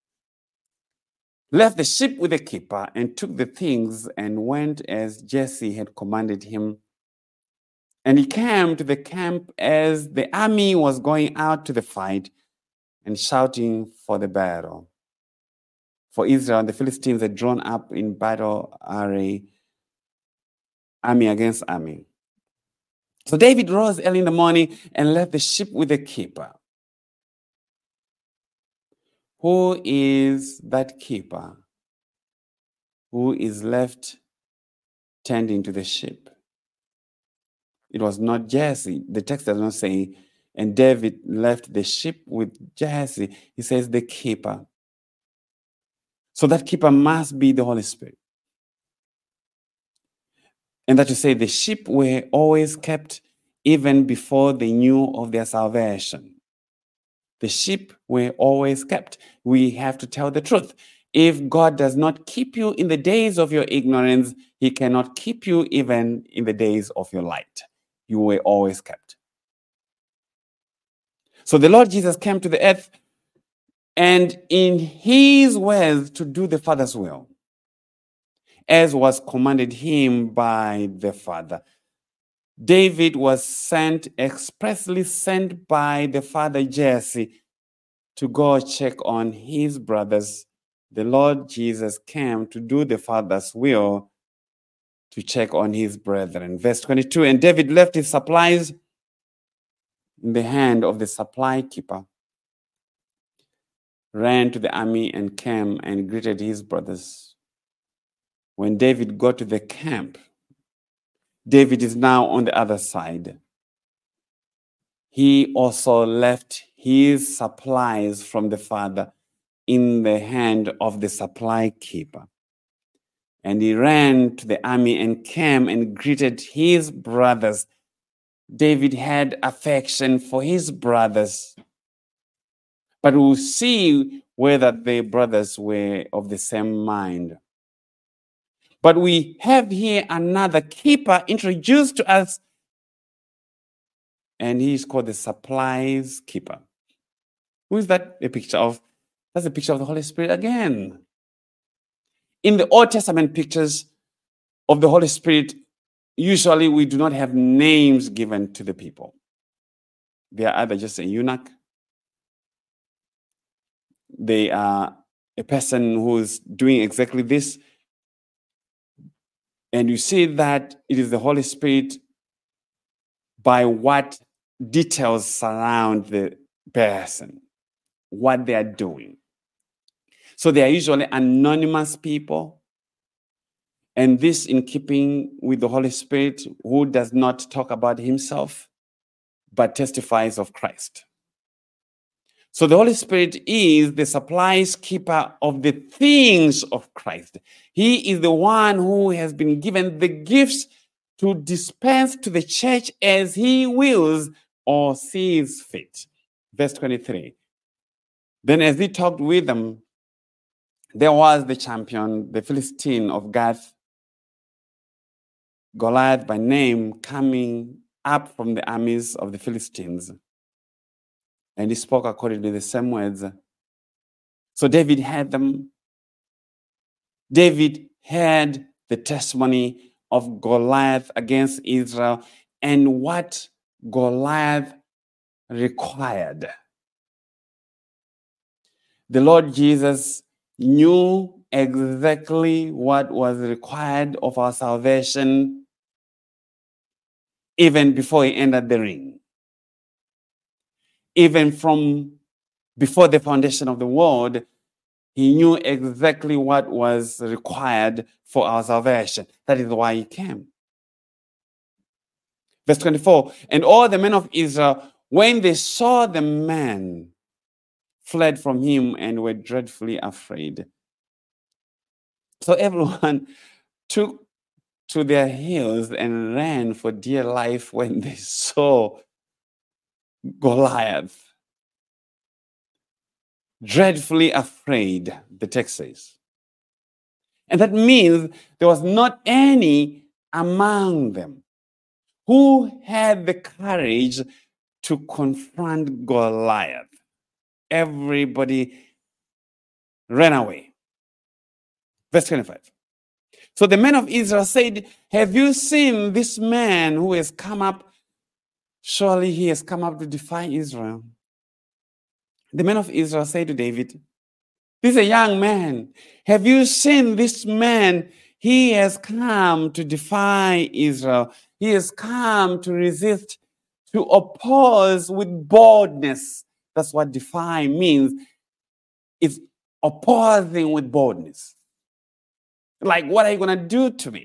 left the sheep with the keeper, and took the things and went as Jesse had commanded him. And he came to the camp as the army was going out to the fight and shouting for the battle. For Israel and the Philistines had drawn up in battle array, army against army. So David rose early in the morning and left the sheep with the keeper. Who is that keeper who is left tending to the sheep? It was not Jesse. The text does not say, and David left the sheep with Jesse. He says the keeper. So that keeper must be the Holy Spirit. And that to say the sheep were always kept even before they knew of their salvation. The sheep were always kept. We have to tell the truth. If God does not keep you in the days of your ignorance, he cannot keep you even in the days of your light. You were always kept. So the Lord Jesus came to the earth, and in his ways to do the Father's will, as was commanded him by the Father. David was sent, expressly sent by the father Jesse to go check on his brothers. The Lord Jesus came to do the Father's will, to check on his brethren. Verse twenty-two, and David left his supplies in the hand of the supply keeper, ran to the army and came and greeted his brothers. When David got to the camp, David is now on the other side. he also left his supplies from the father in the hand of the supply keeper. And he ran to the army and came and greeted his brothers. David had affection for his brothers, but we'll see whether the brothers were of the same mind. But we have here another keeper introduced to us, and he is called the supplies keeper. Who is that a picture of? That's a picture of the Holy Spirit again. In the Old Testament pictures of the Holy Spirit, usually we do not have names given to the people. They are either just a eunuch, they are a person who is doing exactly this, and you see that it is the Holy Spirit by what details surround the person, what they are doing. So they are usually anonymous people, and this in keeping with the Holy Spirit, who does not talk about himself, but testifies of Christ. So the Holy Spirit is the supplies keeper of the things of Christ. He is the one who has been given the gifts to dispense to the church as he wills or sees fit. Verse twenty-three. Then as he talked with them, there was the champion, the Philistine of Gath, Goliath by name, coming up from the armies of the Philistines. And he spoke according to the same words. So David had them. David had the testimony of Goliath against Israel and what Goliath required. The Lord Jesus knew exactly what was required of our salvation even before he entered the ring. Even from before the foundation of the world, he knew exactly what was required for our salvation. That is why he came. Verse twenty-four, and all the men of Israel, when they saw the man, fled from him and were dreadfully afraid. So everyone took to their heels and ran for dear life when they saw Goliath. Dreadfully afraid, the text says. And that means there was not any among them who had the courage to confront Goliath. Everybody ran away. Verse twenty-five. So the men of Israel said, have you seen this man who has come up? Surely he has come up to defy Israel. The men of Israel said to David, this is a young man. Have you seen this man? He has come to defy Israel. He has come to resist, to oppose with boldness. That's what defy means. It's opposing with boldness. Like, what are you going to do to me?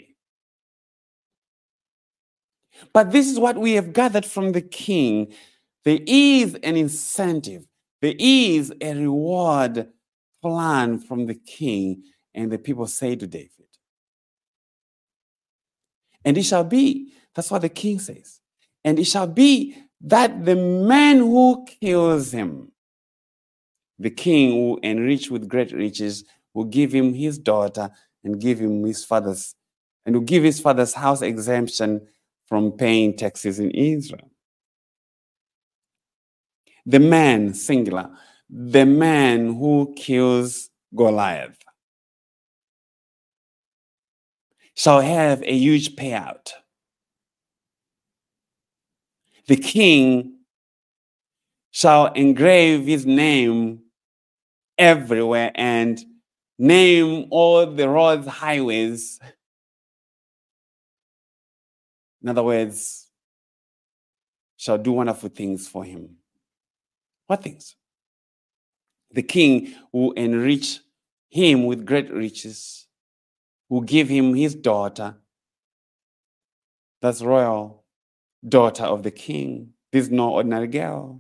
But this is what we have gathered from the king. There is an incentive. There is a reward plan from the king. And the people say to David, and it shall be, that's what the king says, and it shall be that the man who kills him, the king will enrich with great riches, will give him his daughter and give him his father's, and will give his father's house exemption from paying taxes in Israel. The man, singular, the man who kills Goliath shall have a huge payout. The king shall engrave his name everywhere and name all the roads, highways. In other words, shall do wonderful things for him. What things? The king will enrich him with great riches, will give him his daughter, that's royal daughter of the king, This is no ordinary girl.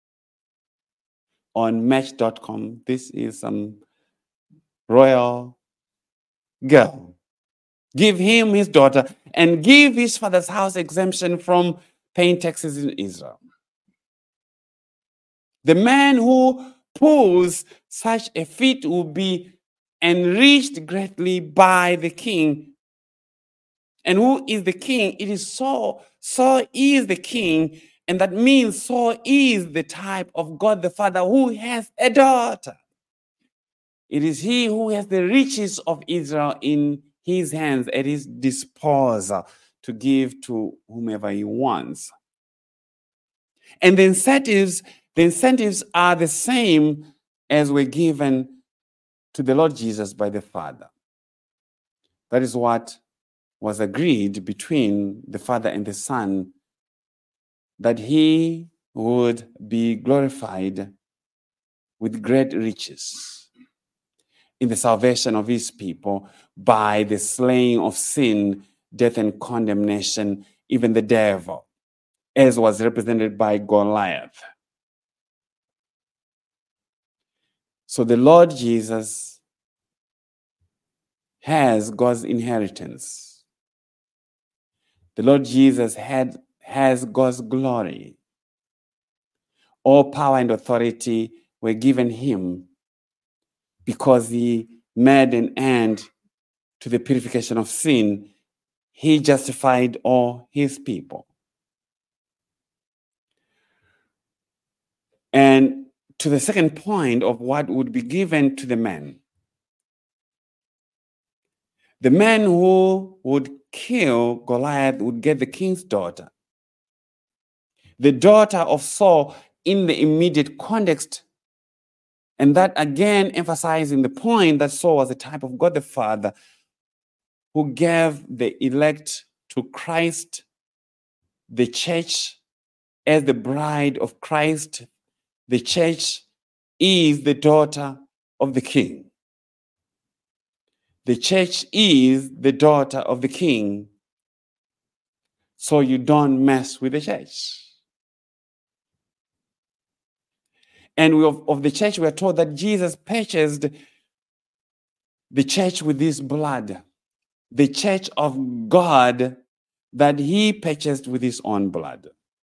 On Match dot com, this is some royal girl. Give him his daughter and give his father's house exemption from paying taxes in Israel. The man who pulls such a feat will be enriched greatly by the king. And who is the king? It is Saul. Saul is the king, and that means Saul is the type of God the Father who has a daughter. It is he who has the riches of Israel in his hands at his disposal to give to whomever he wants. And the incentives, the incentives are the same as were given to the Lord Jesus by the Father. That is what was agreed between the Father and the Son, that he would be glorified with great riches in the salvation of his people by the slaying of sin, death, and condemnation, even the devil, as was represented by Goliath. So the Lord Jesus has God's inheritance. The Lord Jesus had, has God's glory. All power and authority were given him because he made an end to the purification of sin. He justified all his people. And to the second point of what would be given to the man. The man who would kill Goliath would get the king's daughter. The daughter of Saul in the immediate context. And that again emphasizing the point that Saul was a type of God the Father who gave the elect to Christ, the church as the bride of Christ. The church is the daughter of the king. The church is the daughter of the king. So you don't mess with the church. And we, of, of the church, we are told that Jesus purchased the church with his blood. The church of God that he purchased with his own blood.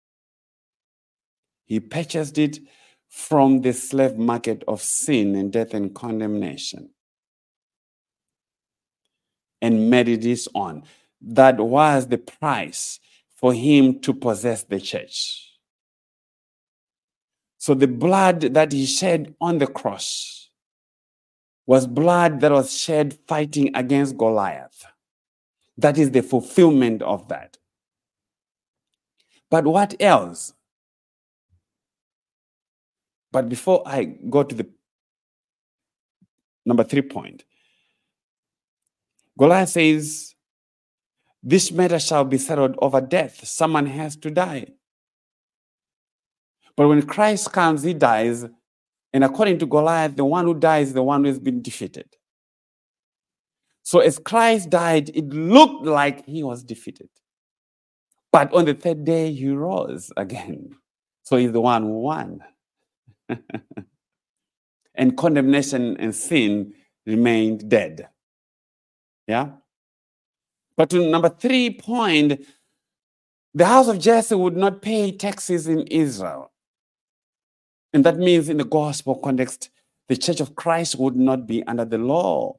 He purchased it from the slave market of sin and death and condemnation and made it his own. That was the price for him to possess the church. So the blood that he shed on the cross was blood that was shed fighting against Goliath. That is the fulfillment of that. But what else? But before I go to the number three point, Goliath says, this matter shall be settled over death. Someone has to die. But when Christ comes, he dies. And according to Goliath, the one who dies is the one who has been defeated. So as Christ died, it looked like he was defeated. But on the third day, he rose again. So he's the one who won. And condemnation and sin remained dead. Yeah? But to number three point, the house of Jesse would not pay taxes in Israel. And that means in the gospel context, the church of Christ would not be under the law.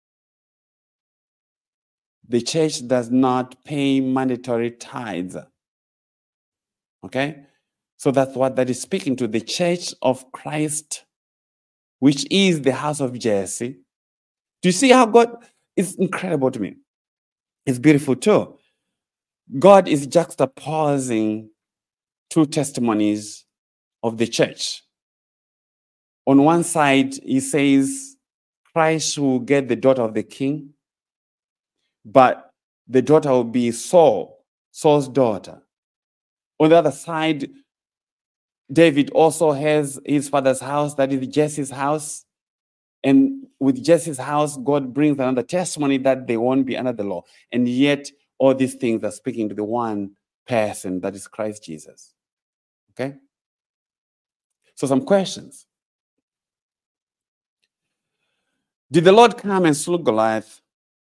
The church does not pay mandatory tithes. Okay? So that's what that is speaking to. The church of Christ, which is the house of Jesse. Do you see how God is incredible to me? It's beautiful too. God is juxtaposing two testimonies of the church. On one side, he says, Christ will get the daughter of the king, but the daughter will be Saul, Saul's daughter. On the other side, David also has his father's house, that is Jesse's house. And with Jesse's house, God brings another testimony that they won't be under the law. And yet, all these things are speaking to the one person, that is Christ Jesus. Okay? So some questions. Did the Lord come and slew Goliath?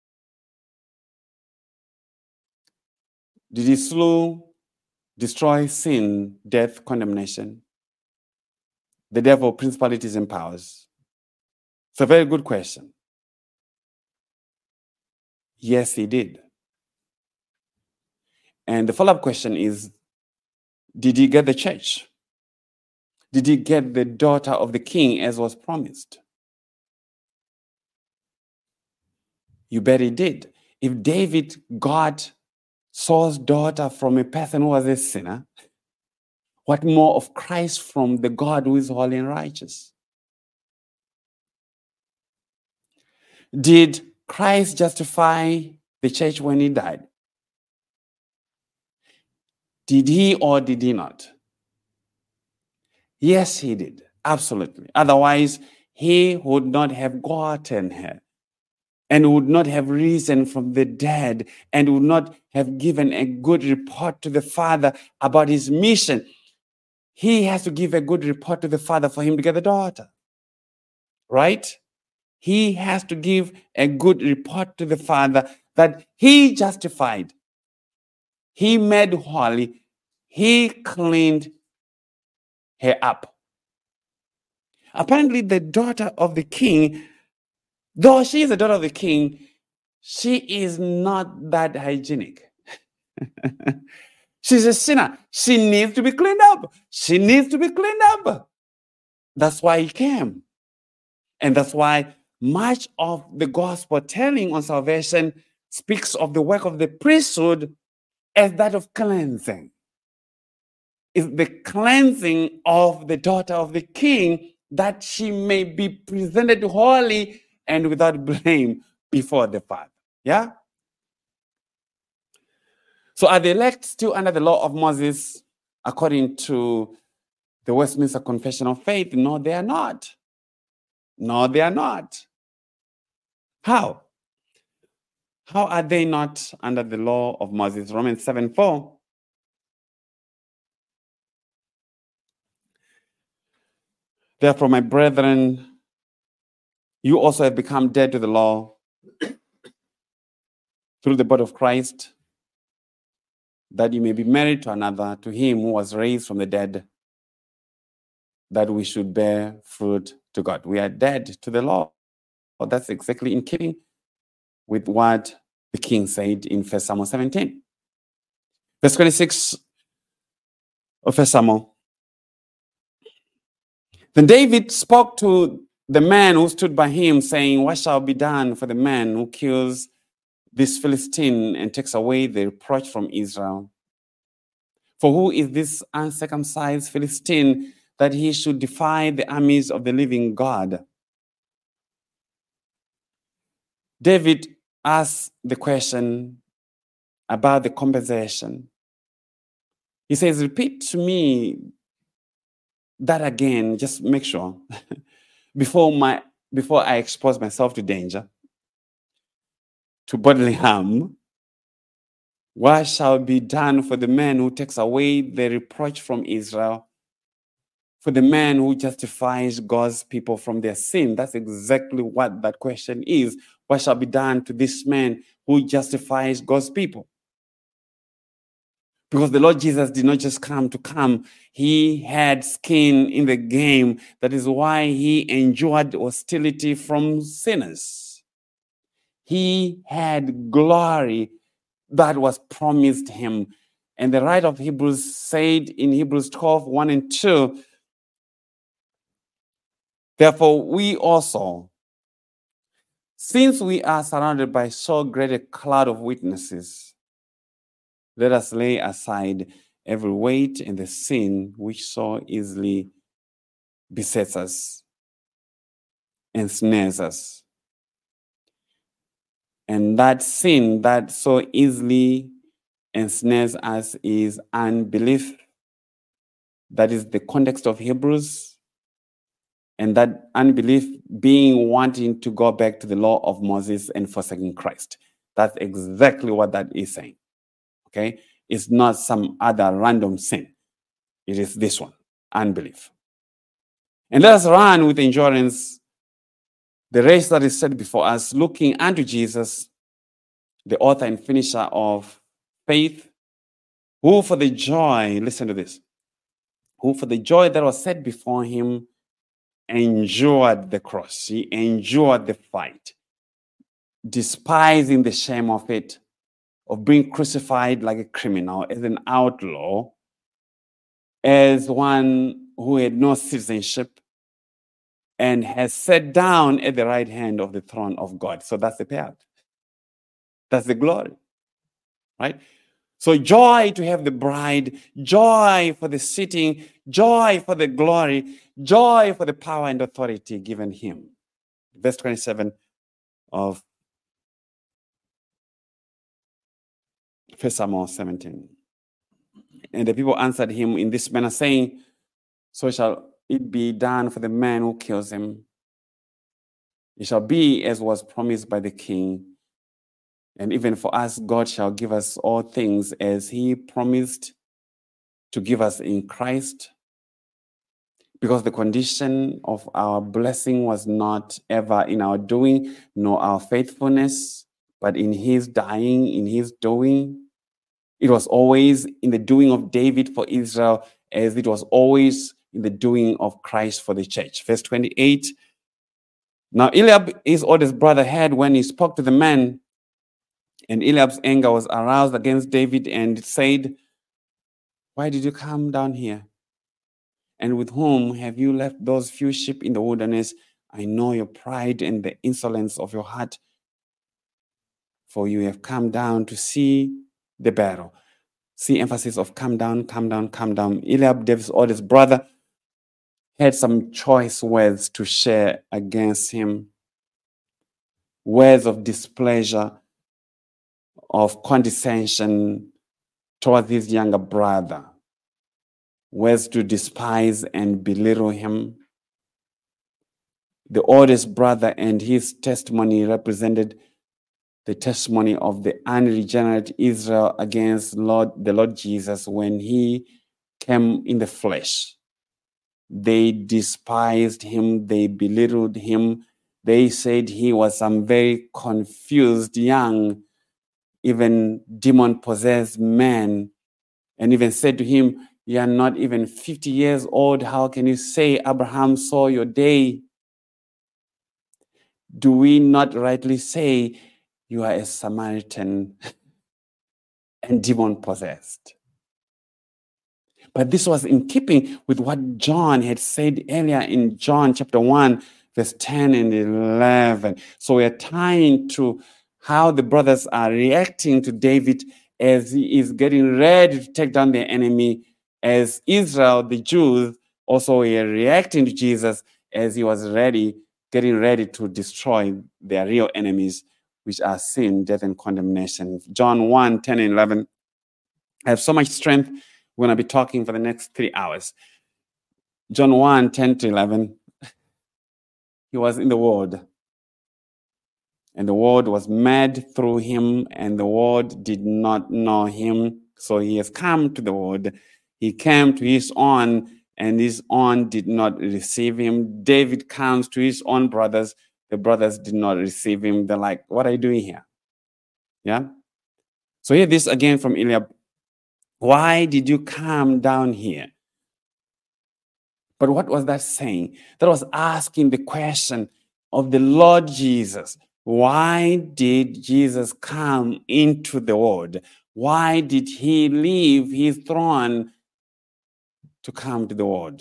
Did he slew, destroy sin, death, condemnation, the devil, principalities, and powers? It's a very good question. Yes, he did. And the follow-up question is, did he get the church? Did he get the daughter of the king as was promised? You bet he did. If David got Saul's daughter from a person who was a sinner, what more of Christ from the God who is holy and righteous? Did Christ justify the church when he died? Did he or did he not? Yes, he did. Absolutely. Otherwise, he would not have gotten her and would not have risen from the dead and would not have given a good report to the Father about his mission. He has to give a good report to the Father for him to get the daughter. Right? He has to give a good report to the Father that he justified, he made holy, he cleaned her up. Apparently, the daughter of the king, though she is the daughter of the king, she is not that hygienic. She's a sinner. She needs to be cleaned up. She needs to be cleaned up. That's why he came. And that's why much of the gospel telling on salvation speaks of the work of the priesthood as that of cleansing. It's the cleansing of the daughter of the king that she may be presented holy and without blame before the Father. Yeah? So are the elect still under the law of Moses according to the Westminster Confession of Faith? No, they are not. No, they are not. How? How are they not under the law of Moses? Romans seven four. Therefore, my brethren, you also have become dead to the law through the body of Christ, that you may be married to another, to him who was raised from the dead, that we should bear fruit to God. We are dead to the law. Well, that's exactly in keeping with what the king said in First Samuel seventeen. Verse twenty-six of First Samuel. Then David spoke to the man who stood by him, saying, what shall be done for the man who kills this Philistine and takes away the reproach from Israel? For who is this uncircumcised Philistine that he should defy the armies of the living God? David asked the question about the compensation. He says, repeat to me that again, just make sure, before my before I expose myself to danger, to bodily harm. What shall be done for the man who takes away the reproach from Israel, for the man who justifies God's people from their sin? That's exactly what that question is. What shall be done to this man who justifies God's people? Because the Lord Jesus did not just come to come. He had skin in the game. That is why he endured hostility from sinners. He had glory that was promised him. And the writer of Hebrews said in Hebrews twelve, one and two, therefore we also, since we are surrounded by so great a cloud of witnesses, let us lay aside every weight and the sin which so easily besets us and snares us. And that sin that so easily ensnares us is unbelief. That is the context of Hebrews. And that unbelief being wanting to go back to the law of Moses and forsaking Christ. That's exactly what that is saying. Okay? It's not some other random sin. It is this one, unbelief. And let us run with endurance the race that is set before us, looking unto Jesus, the author and finisher of faith, who for the joy, listen to this, who for the joy that was set before him endured the cross. He endured the fight, despising the shame of it, of being crucified like a criminal, as an outlaw, as one who had no citizenship, and has sat down at the right hand of the throne of God. So that's the payout. That's the glory, right? So joy to have the bride, joy for the sitting, joy for the glory, joy for the power and authority given him. Verse twenty-seven of First Samuel seventeen. And the people answered him in this manner, saying, so shall it be done for the man who kills him. It shall be as was promised by the king. And even for us, God shall give us all things as he promised to give us in Christ. Because the condition of our blessing was not ever in our doing, nor our faithfulness, but in his dying, in his doing. It was always in the doing of David for Israel, as it was always in the doing of Christ for the church. Verse twenty-eight. Now Eliab, his oldest brother, heard when he spoke to the man, and Eliab's anger was aroused against David, and said, why did you come down here? And with whom have you left those few sheep in the wilderness? I know your pride and the insolence of your heart, for you have come down to see the battle. See emphasis of come down, come down, come down. Eliab, David's oldest brother, had some choice words to share against him. Words of displeasure, of condescension towards his younger brother. Words to despise and belittle him. The oldest brother and his testimony represented the testimony of the unregenerate Israel against Lord, the Lord Jesus when he came in the flesh. They despised him, they belittled him, they said he was some very confused, young, even demon-possessed man, and even said to him, you are not even fifty years old, how can you say Abraham saw your day? Do we not rightly say you are a Samaritan and demon-possessed? But this was in keeping with what John had said earlier in John chapter one, verse ten and eleven. So we are tying to how the brothers are reacting to David as he is getting ready to take down their enemy, as Israel, the Jews, also were reacting to Jesus as he was ready, getting ready to destroy their real enemies, which are sin, death, and condemnation. John one, ten and eleven. I have so much strength. We're going to be talking for the next three hours. John one, ten to eleven. He was in the Word, and the Word was made through him, and the Word did not know him. So he has come to the Word. He came to his own, and his own did not receive him. David comes to his own brothers. The brothers did not receive him. They're like, what are you doing here? Yeah? So hear this again from Eliab. Why did you come down here? But what was that saying? That was asking the question of the Lord Jesus. Why did Jesus come into the world? Why did he leave his throne to come to the world?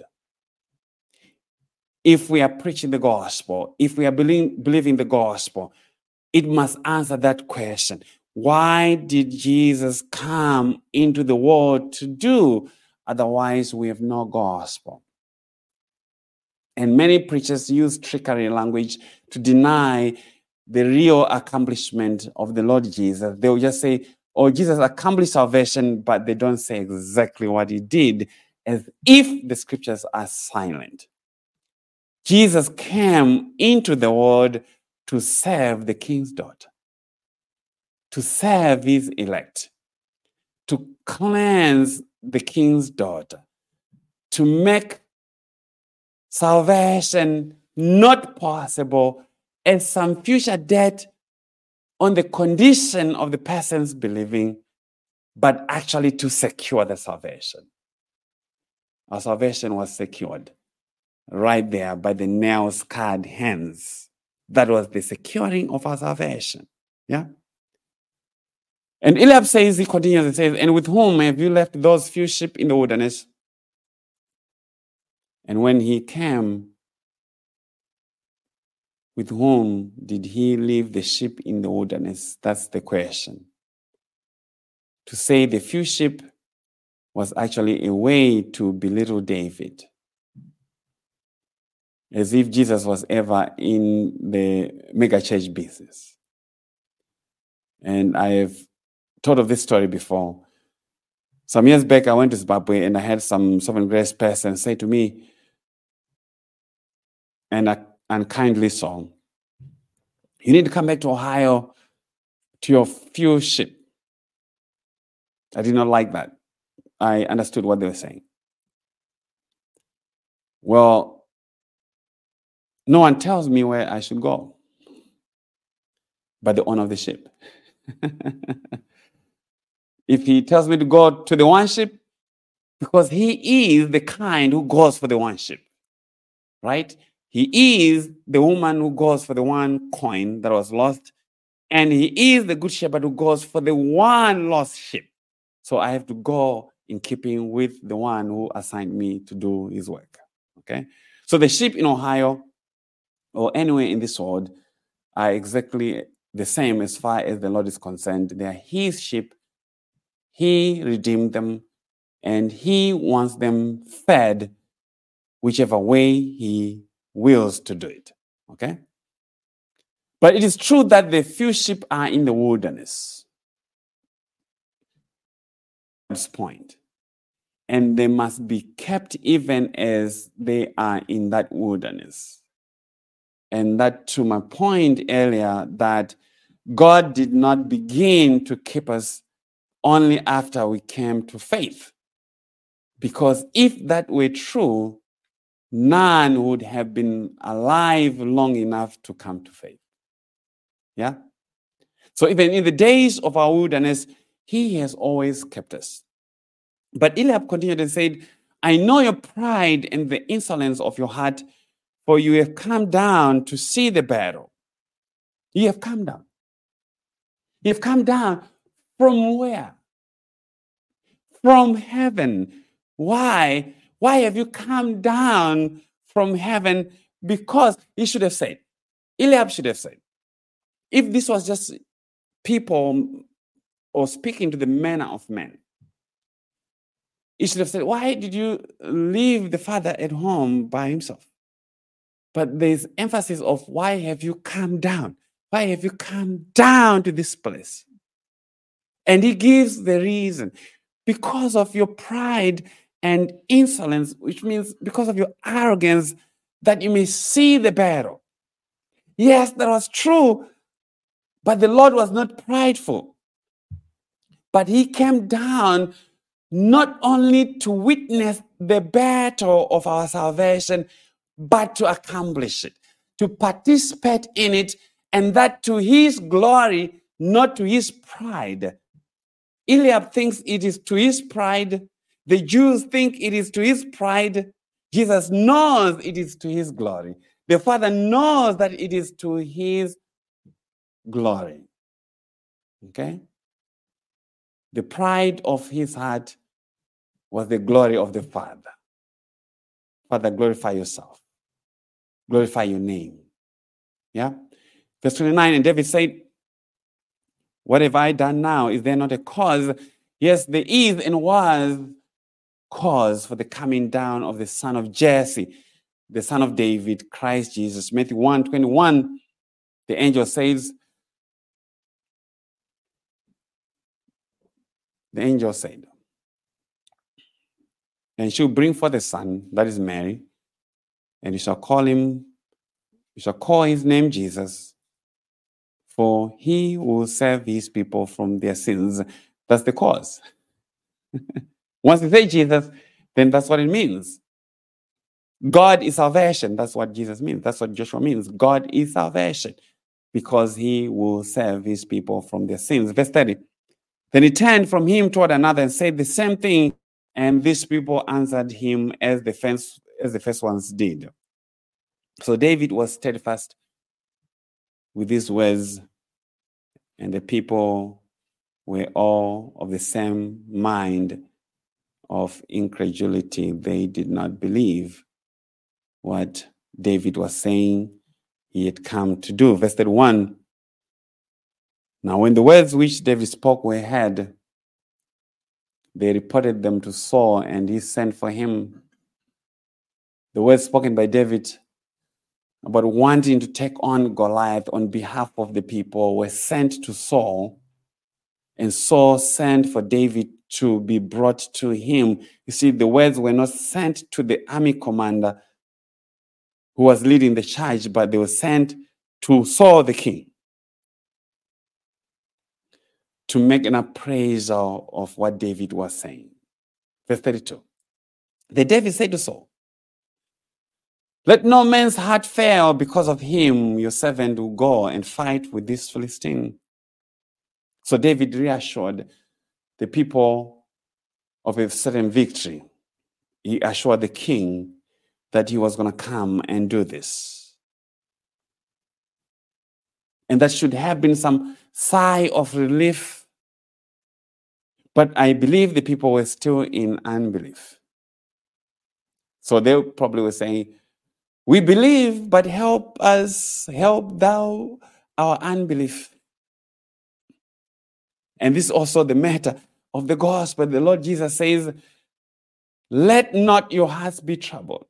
If we are preaching the gospel, if we are believing, believing the gospel, it must answer that question. Why did Jesus come into the world to do? Otherwise, we have no gospel. And many preachers use trickery language to deny the real accomplishment of the Lord Jesus. They will just say, oh, Jesus accomplished salvation, but they don't say exactly what he did, as if the scriptures are silent. Jesus came into the world to serve the king's daughter, to serve his elect, to cleanse the king's daughter, to make salvation not possible as some future debt on the condition of the person's believing, but actually to secure the salvation. Our salvation was secured right there by the nail-scarred hands. That was the securing of our salvation. Yeah? And Eliab says, he continues and says, and with whom have you left those few sheep in the wilderness? And when he came, with whom did he leave the sheep in the wilderness? That's the question. To say the few sheep was actually a way to belittle David, as if Jesus was ever in the mega church business. And I have told of this story before. Some years back, I went to Zimbabwe and I had some Sovereign Grace person say to me, and I unkindly so, you need to come back to Ohio to your few sheep. I did not like that. I understood what they were saying. Well, no one tells me where I should go but the owner of the ship. If he tells me to go to the one ship, because he is the kind who goes for the one ship, right? He is the woman who goes for the one coin that was lost, and he is the good shepherd who goes for the one lost sheep. So I have to go in keeping with the one who assigned me to do his work, okay? So the sheep in Ohio or anywhere in this world are exactly the same as far as the Lord is concerned. They are his sheep. He redeemed them, and he wants them fed whichever way he wills to do it, okay? But it is true that the few sheep are in the wilderness. This point. And they must be kept even as they are in that wilderness. And that to my point earlier, that God did not begin to keep us only after we came to faith. Because if that were true, none would have been alive long enough to come to faith. Yeah? So even in the days of our wilderness, he has always kept us. But Eliab continued and said, I know your pride and the insolence of your heart, for you have come down to see the battle. You have come down. You have come down from where? From heaven. Why? Why have you come down from heaven? Because he should have said, Eliab should have said, if this was just people or speaking to the manner of men, he should have said, why did you leave the father at home by himself? But there's emphasis of why have you come down? Why have you come down to this place? And he gives the reason. Because of your pride and insolence, which means because of your arrogance, that you may see the battle. Yes, that was true, but the Lord was not prideful. But he came down not only to witness the battle of our salvation, but to accomplish it, to participate in it, and that to his glory, not to his pride. Eliab thinks it is to his pride. The Jews think it is to his pride. Jesus knows it is to his glory. The Father knows that it is to his glory. Okay? The pride of his heart was the glory of the Father. Father, glorify yourself. Glorify your name. Yeah? Verse twenty-nine, and David said, what have I done now? Is there not a cause? Yes, there is and was cause for the coming down of the son of Jesse, the son of David, Christ Jesus. Matthew one twenty-one, the angel says, the angel said, and she'll bring forth a son, that is Mary, and you shall call him, you shall call his name Jesus, for he will save his people from their sins. That's the cause. Once you say Jesus, then that's what it means. God is salvation. That's what Jesus means. That's what Joshua means. God is salvation because he will save his people from their sins. Verse thirty. Then he turned from him toward another and said the same thing, and these people answered him as the first, as the first ones did. So David was steadfast with these words, and the people were all of the same mind of incredulity. They did not believe what David was saying he had come to do. Verse thirty-one. Now when the words which David spoke were heard, they reported them to Saul, and he sent for him. The words spoken by David about wanting to take on Goliath on behalf of the people were sent to Saul, and Saul sent for David to be brought to him. You see, the words were not sent to the army commander who was leading the charge, but they were sent to Saul the king to make an appraisal of what David was saying. Verse thirty-two. Then David said to Saul, "Let no man's heart fail because of him. Your servant will go and fight with this Philistine." So David reassured the people of a certain victory. He assured the king that he was going to come and do this. And that should have been some sigh of relief. But I believe the people were still in unbelief. So they probably were saying, "We believe, but help us, help thou our unbelief." And this is also the matter of the gospel. The Lord Jesus says, "Let not your hearts be troubled.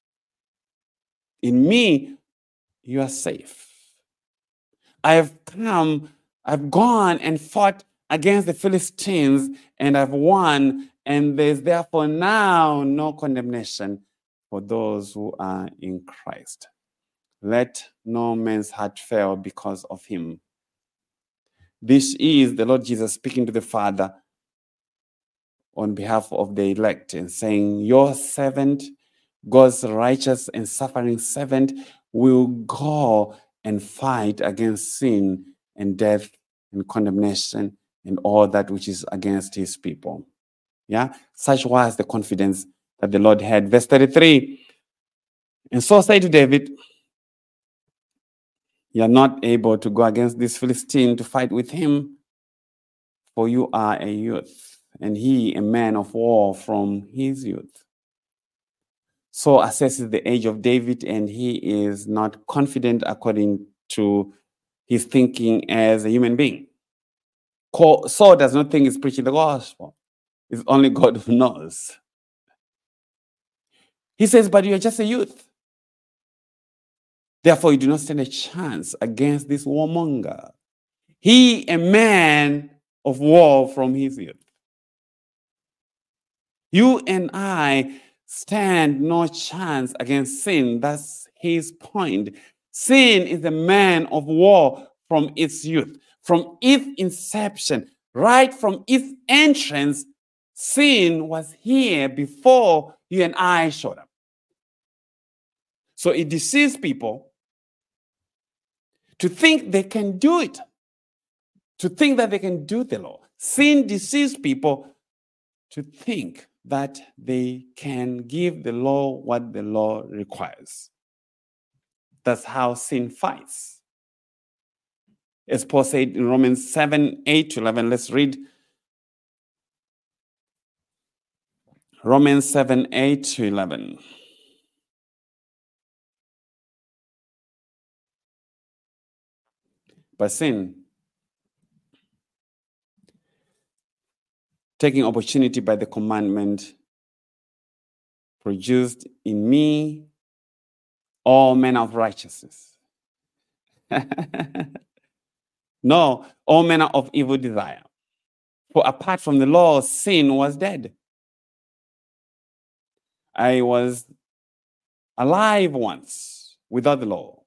In me, you are safe. I have come, I've gone and fought against the Philistines, and I've won, and there's therefore now no condemnation for those who are in Christ. Let no man's heart fail because of him." This is the Lord Jesus speaking to the Father on behalf of the elect and saying, "Your servant, God's righteous and suffering servant, will go and fight against sin and death and condemnation and all that which is against his people." Yeah, such was the confidence that the Lord had. Verse thirty-three. And Saul said to David, "You are not able to go against this Philistine to fight with him, for you are a youth, and he a man of war from his youth." Saul assesses the age of David, and he is not confident according to his thinking as a human being. Saul does not think he's preaching the gospel. It's only God who knows. He says, "But you're just a youth. Therefore, you do not stand a chance against this warmonger. He, a man of war from his youth. You and I stand no chance against sin." That's his point. Sin is a man of war from its youth. From its inception, right from its entrance, sin was here before you and I showed up. So it deceives people to think they can do it, to think that they can do the law. Sin deceives people to think that they can give the law what the law requires. That's how sin fights. As Paul said in Romans seven, eight to eleven, let's read. Romans seven, eight to eleven. But sin, taking opportunity by the commandment, produced in me all manner of righteousness. No, all manner of evil desire. For apart from the law, sin was dead. I was alive once without the law.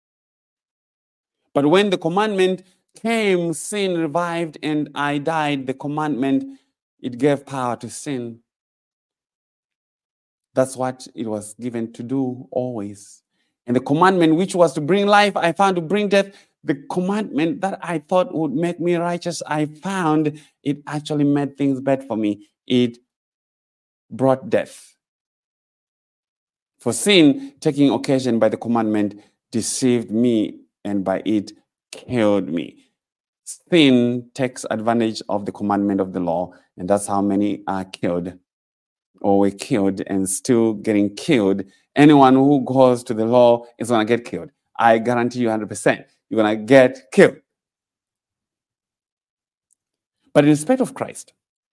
But when the commandment came, sin revived and I died. The commandment, it gave power to sin. That's what it was given to do always. And the commandment which was to bring life, I found to bring death. The commandment that I thought would make me righteous, I found it actually made things bad for me. It brought death. For sin, taking occasion by the commandment, deceived me, and by it killed me. Sin takes advantage of the commandment of the law, and that's how many are killed or were killed and still getting killed. Anyone who goes to the law is going to get killed. I guarantee you one hundred percent. You're going to get killed. But in respect of Christ,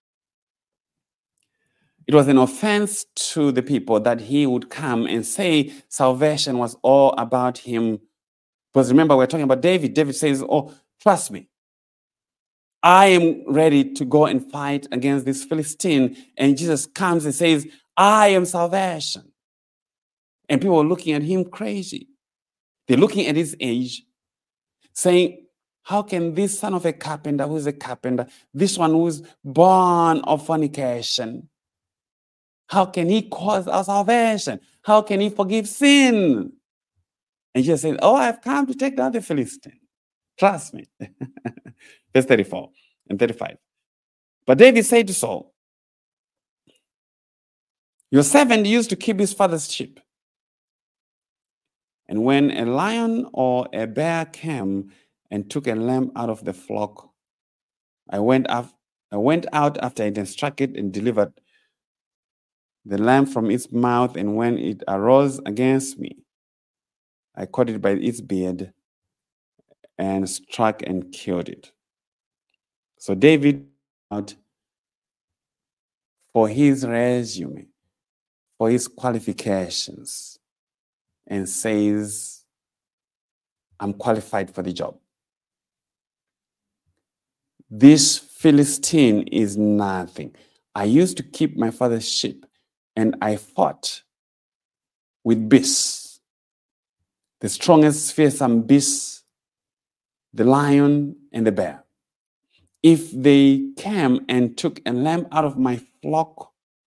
it was an offense to the people that he would come and say salvation was all about him. Because remember, we're talking about David. David says, oh, trust me. I am ready to go and fight against this Philistine. And Jesus comes and says, I am salvation. And people are looking at him crazy. They're looking at his age, saying, how can this son of a carpenter, who's a carpenter, this one who's born of fornication, how can he cause our salvation? How can he forgive sin? And Jesus said, oh, I've come to take down the Philistine. Trust me. Verse thirty-four and thirty-five. But David said to Saul, your servant used to keep his father's sheep. And when a lion or a bear came and took a lamb out of the flock, I went, af- I went out after it and struck it and delivered the lamb from its mouth. And when it arose against me, I caught it by its beard and struck and killed it. So David, out for his resume, for his qualifications, and says, I'm qualified for the job. This Philistine is nothing. I used to keep my father's sheep, and I fought with beasts, the strongest, fearsome beasts, the lion and the bear. If they came and took a lamb out of my flock,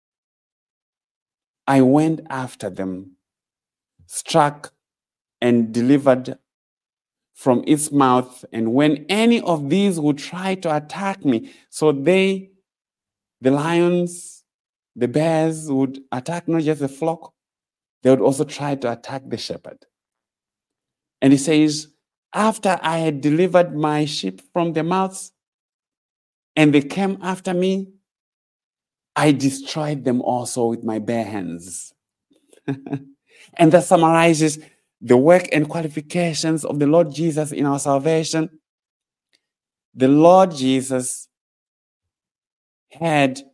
I went after them, struck and delivered from its mouth. And when any of these would try to attack me, so they, the lions, the bears would attack not just the flock, they would also try to attack the shepherd. And he says, after I had delivered my sheep from their mouths, and they came after me, I destroyed them also with my bare hands. And that summarizes the work and qualifications of the Lord Jesus in our salvation. The Lord Jesus had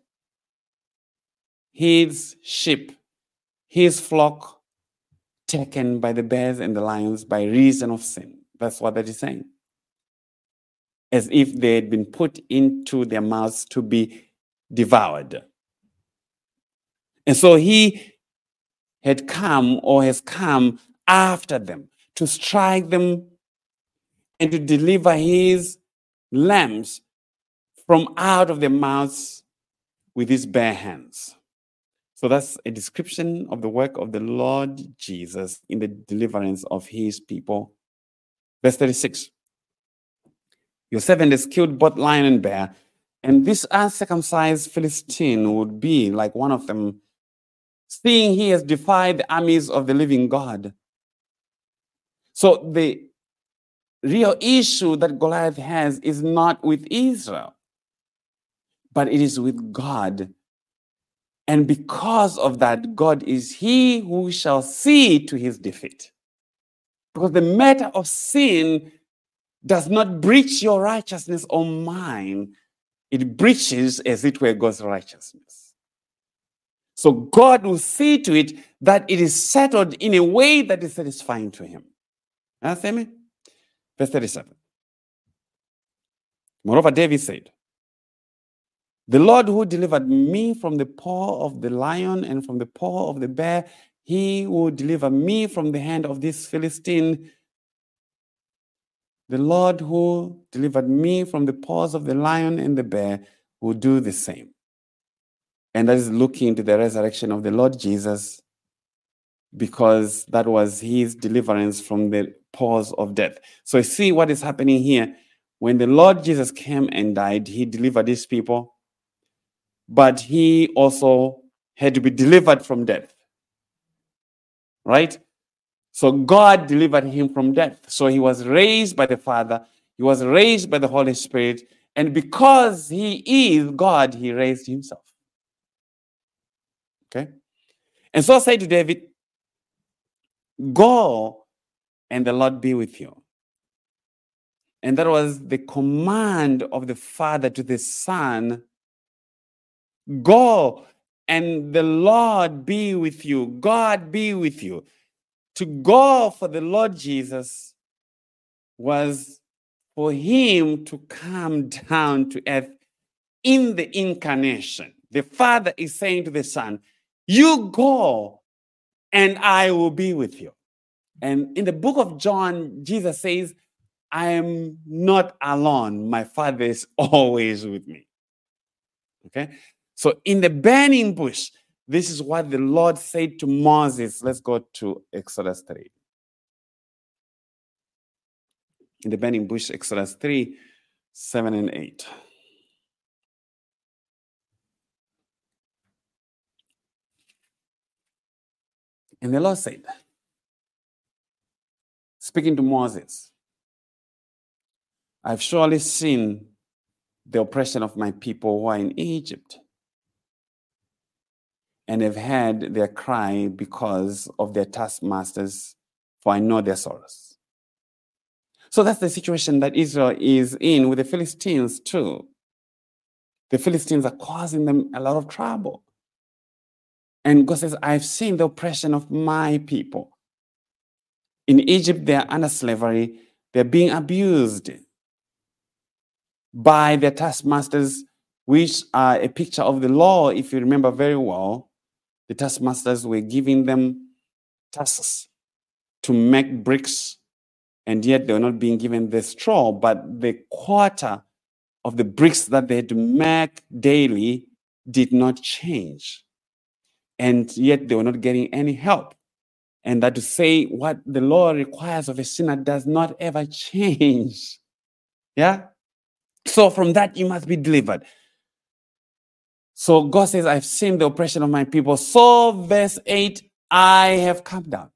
his sheep, his flock, taken by the bears and the lions by reason of sin. That's what that is saying. As if they had been put into their mouths to be devoured. And so he had come or has come after them to strike them and to deliver his lambs from out of their mouths with his bare hands. So that's a description of the work of the Lord Jesus in the deliverance of his people. Verse thirty-six. Your servant has killed both lion and bear, and this uncircumcised Philistine would be like one of them, seeing he has defied the armies of the living God. So the real issue that Goliath has is not with Israel, but it is with God. And because of that, God is he who shall see to his defeat. Because the matter of sin does not breach your righteousness or mine. It breaches, as it were, God's righteousness. So God will see to it that it is settled in a way that is satisfying to him. Understand me? Verse thirty-seven. Moreover, David said, the Lord who delivered me from the paw of the lion and from the paw of the bear, he will deliver me from the hand of this Philistine. The Lord who delivered me from the paws of the lion and the bear will do the same. And that is looking to the resurrection of the Lord Jesus, because that was his deliverance from the paws of death. So see what is happening here. When the Lord Jesus came and died, he delivered his people, but he also had to be delivered from death. Right? So God delivered him from death. So he was raised by the Father. He was raised by the Holy Spirit. And because he is God, he raised himself. Okay? And so I say to David, go and the Lord be with you. And that was the command of the Father to the Son. Go and the Lord be with you. God be with you. To go for the Lord Jesus was for him to come down to earth in the incarnation. The Father is saying to the Son, you go and I will be with you. And in the book of John, Jesus says, I am not alone. My Father is always with me. Okay? So in the burning bush, this is what the Lord said to Moses. Let's go to Exodus three. In the burning bush, Exodus three, seven and eight. And the Lord said, speaking to Moses, I've surely seen the oppression of my people who are in Egypt, and have heard their cry because of their taskmasters, for I know their sorrows. So that's the situation that Israel is in with the Philistines too. The Philistines are causing them a lot of trouble. And God says, I've seen the oppression of my people. In Egypt, they are under slavery. They're being abused by their taskmasters, which are a picture of the law, if you remember very well. The taskmasters were giving them tasks to make bricks, and yet they were not being given the straw, but the quarter of the bricks that they had to make daily did not change. And yet they were not getting any help. And that to say what the law requires of a sinner does not ever change. Yeah? So from that, you must be delivered. So God says, I've seen the oppression of my people. So verse eight, I have come down.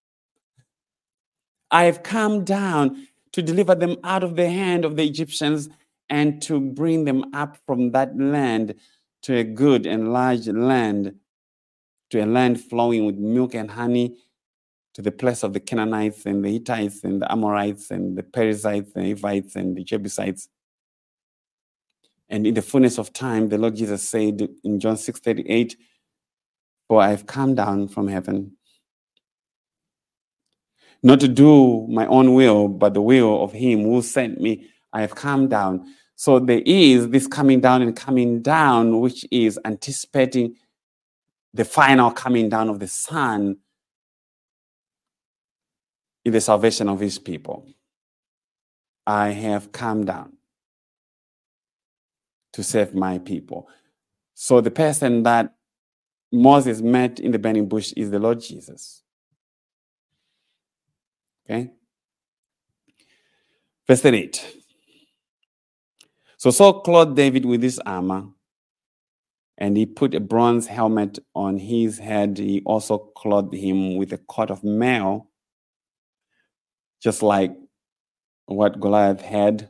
I have come down to deliver them out of the hand of the Egyptians and to bring them up from that land to a good and large land, to a land flowing with milk and honey, to the place of the Canaanites and the Hittites and the Amorites and the Perizzites and the Hivites and the Jebusites. And in the fullness of time, the Lord Jesus said in John six thirty-eight, for I have come down from heaven, not to do my own will, but the will of him who sent me. I have come down. So there is this coming down and coming down, which is anticipating the final coming down of the Son in the salvation of his people. I have come down to save my people. So the person that Moses met in the burning bush is the Lord Jesus. Okay? Verse thirty-eight. So Saul clothed David with his armor, and he put a bronze helmet on his head. He also clothed him with a coat of mail, just like what Goliath had.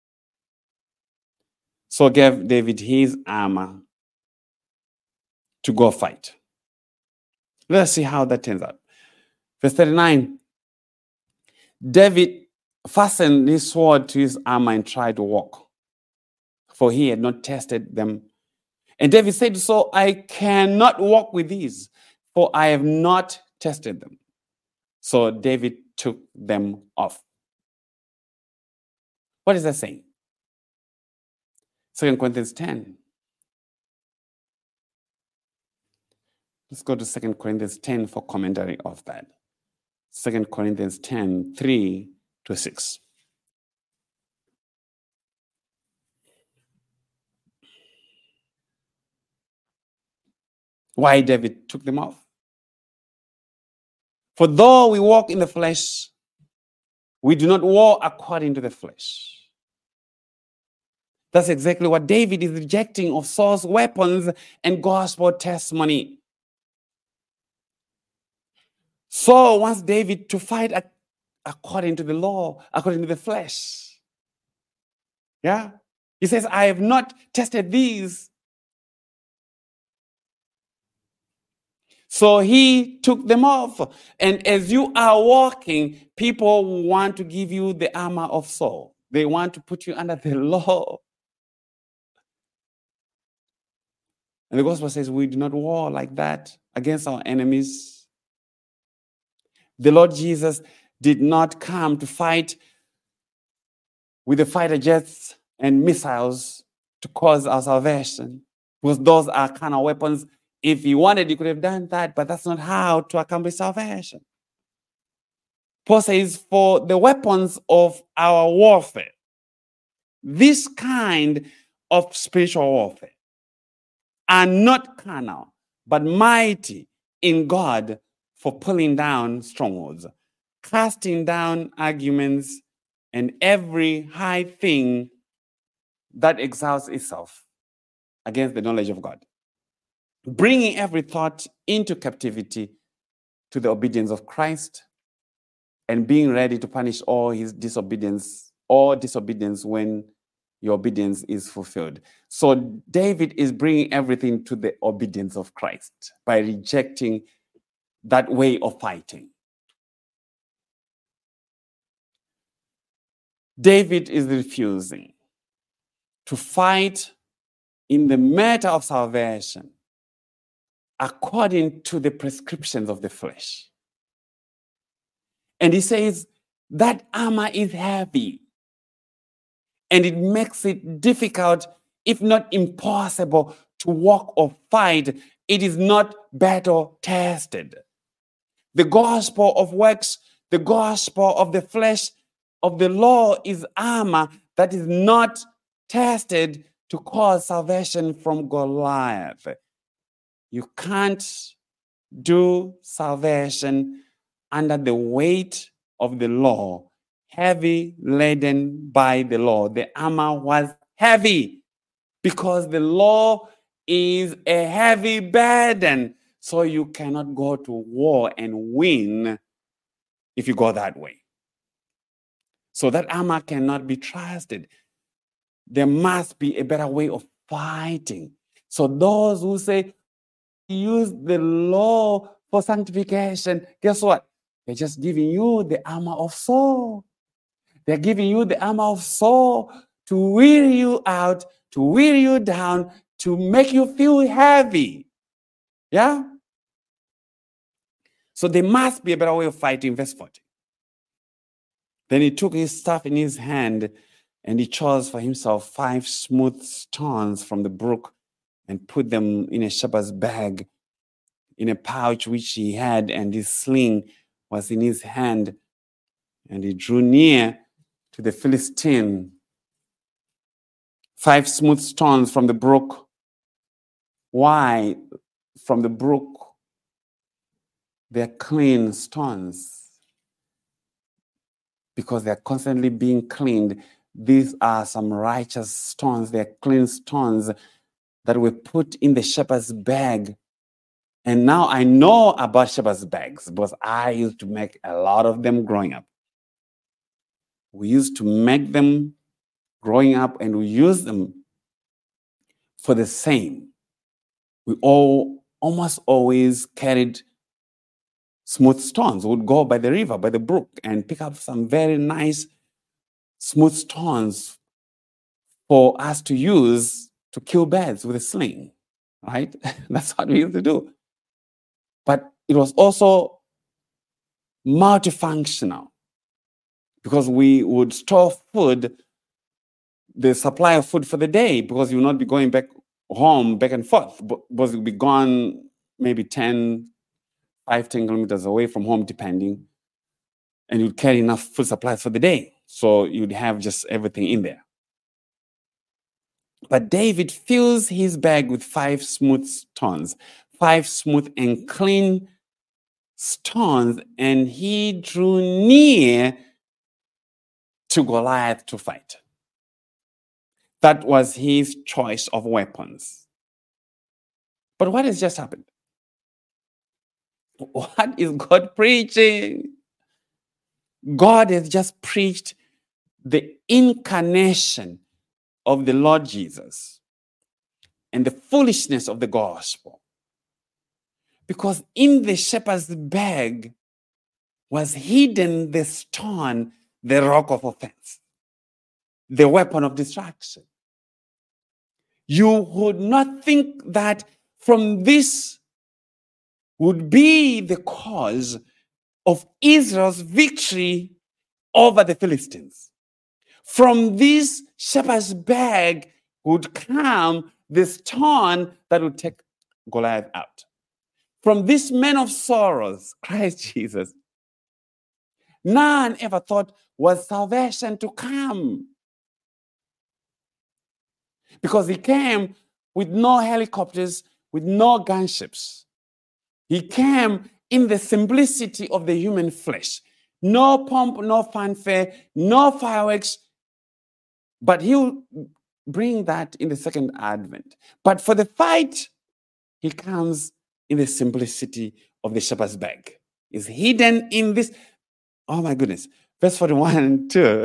So gave David his armor to go fight. Let's see how that turns out. Verse thirty-nine. David fastened his sword to his armor and tried to walk, for he had not tested them. And David said to Saul, I cannot walk with these, for I have not tested them. So David took them off. What is that saying? Second Corinthians ten. Let's go to Second Corinthians ten for commentary of that. Second Corinthians ten, three to six. why David took them off. For though we walk in the flesh, we do not war according to the flesh. That's exactly what David is rejecting of Saul's weapons and gospel testimony. Saul wants David to fight according to the law, according to the flesh. Yeah? He says, I have not tested these. So he took them off. And as you are walking, people want to give you the armor of Saul. They want to put you under the law. And the gospel says we do not war like that against our enemies. The Lord Jesus did not come to fight with the fighter jets and missiles to cause our salvation, because those are carnal weapons. If he wanted, he could have done that, but that's not how to accomplish salvation. Paul says, for the weapons of our warfare, this kind of spiritual warfare, are not carnal, but mighty in God for pulling down strongholds, casting down arguments, and every high thing that exalts itself against the knowledge of God, bringing every thought into captivity to the obedience of Christ, and being ready to punish all his disobedience, all disobedience when your obedience is fulfilled. So David is bringing everything to the obedience of Christ by rejecting that way of fighting. David is refusing to fight in the matter of salvation according to the prescriptions of the flesh. And he says that armor is heavy. And it makes it difficult, if not impossible, to walk or fight. It is not battle tested. The gospel of works, the gospel of the flesh, of the law is armor that is not tested to cause salvation from Goliath. You can't do salvation under the weight of the law, heavy laden by the law. The armor was heavy because the law is a heavy burden. So you cannot go to war and win if you go that way. So that armor cannot be trusted. There must be a better way of fighting. So those who say, use the law for sanctification, guess what? They're just giving you the armor of Saul. They're giving you the armor of Saul to wear you out, to wear you down, to make you feel heavy. Yeah? So there must be a better way of fighting. Verse forty. Then he took his staff in his hand, and he chose for himself five smooth stones from the brook and put them in a shepherd's bag, in a pouch which he had, and his sling was in his hand. And he drew near to the Philistine. Five smooth stones from the brook. Why? From the brook, they're clean stones. Because they're constantly being cleaned. These are some righteous stones. They're clean stones that were put in the shepherd's bag. And now I know about shepherd's bags because I used to make a lot of them growing up. We used to make them growing up, and we used them for the same. We all almost always carried smooth stones. We would go by the river, by the brook, and pick up some very nice smooth stones for us to use to kill birds with a sling, right? That's what we used to do. But it was also multifunctional because we would store food, the supply of food for the day, because you will not be going back home, back and forth, because you'll be gone maybe ten, five, ten kilometers away from home, depending, and you'd carry enough food supplies for the day. So you'd have just everything in there. But David fills his bag with five smooth stones, five smooth and clean stones, and he drew near to Goliath to fight. That was his choice of weapons. But what has just happened? What is God preaching? God has just preached the incarnation of the Lord Jesus and the foolishness of the gospel. Because in the shepherd's bag was hidden the stone, the rock of offense, the weapon of destruction. You would not think that from this would be the cause of Israel's victory over the Philistines. From this shepherd's bag would come the stone that would take Goliath out. From this man of sorrows, Christ Jesus, none ever thought was salvation to come. Because he came with no helicopters, with no gunships. He came in the simplicity of the human flesh. No pomp, no fanfare, no fireworks. But he'll bring that in the second advent. But for the fight, he comes in the simplicity of the shepherd's bag. Is hidden in this. Oh my goodness. Verse forty-one and two.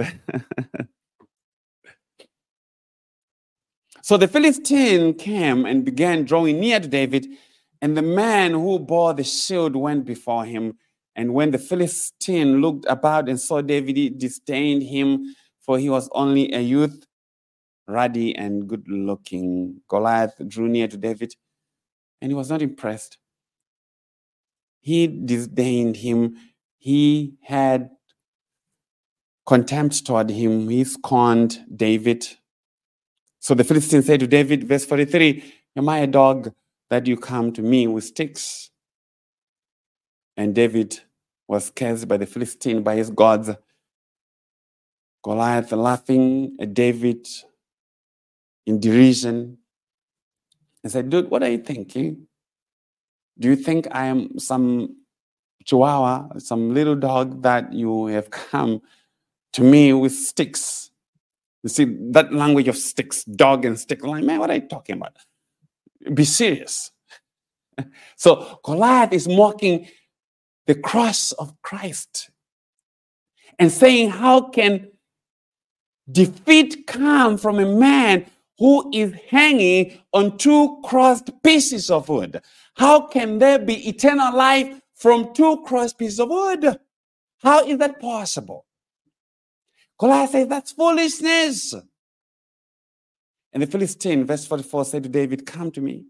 So the Philistine came and began drawing near to David, and the man who bore the shield went before him. And when the Philistine looked about and saw David, he disdained him, for he was only a youth, ruddy and good-looking. Goliath drew near to David, and he was not impressed. He disdained him. He had contempt toward him. He scorned David. So the Philistine said to David, verse forty-three, am I a dog that you come to me with sticks? And David was cursed by the Philistine, by his gods. Goliath laughing at David in derision and said, dude, what are you thinking? Do you think I am some chihuahua, some little dog that you have come to me with sticks? You see, that language of sticks, dog and stick, like, man, what are you talking about? Be serious. So Goliath is mocking the cross of Christ and saying, how can defeat come from a man who is hanging on two crossed pieces of wood? How can there be eternal life from two crossed pieces of wood? How is that possible? Goliath says, that's foolishness. And the Philistine, verse forty-four, said to David, come to me,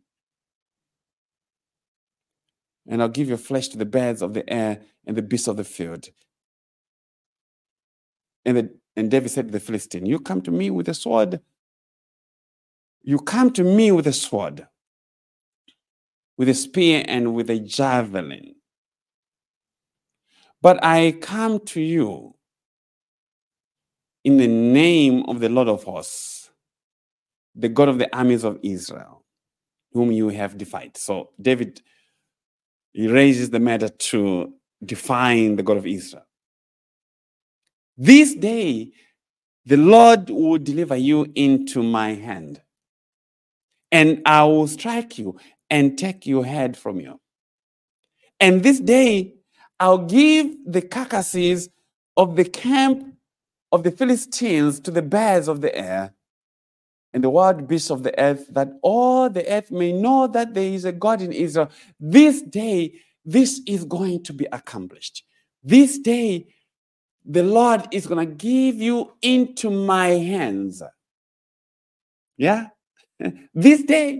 and I'll give your flesh to the birds of the air and the beasts of the field. And, the, and David said to the Philistine, you come to me with a sword. You come to me with a sword, with a spear and with a javelin. But I come to you in the name of the Lord of hosts, the God of the armies of Israel, whom you have defied. So David, he raises the matter to define the God of Israel. This day, the Lord will deliver you into my hand, and I will strike you and take your head from you. And this day, I'll give the carcasses of the camp of the Philistines to the birds of the air and the wild beasts of the earth, that all the earth may know that there is a God in Israel. This day, this is going to be accomplished. This day, the Lord is going to give you into my hands. Yeah? This day.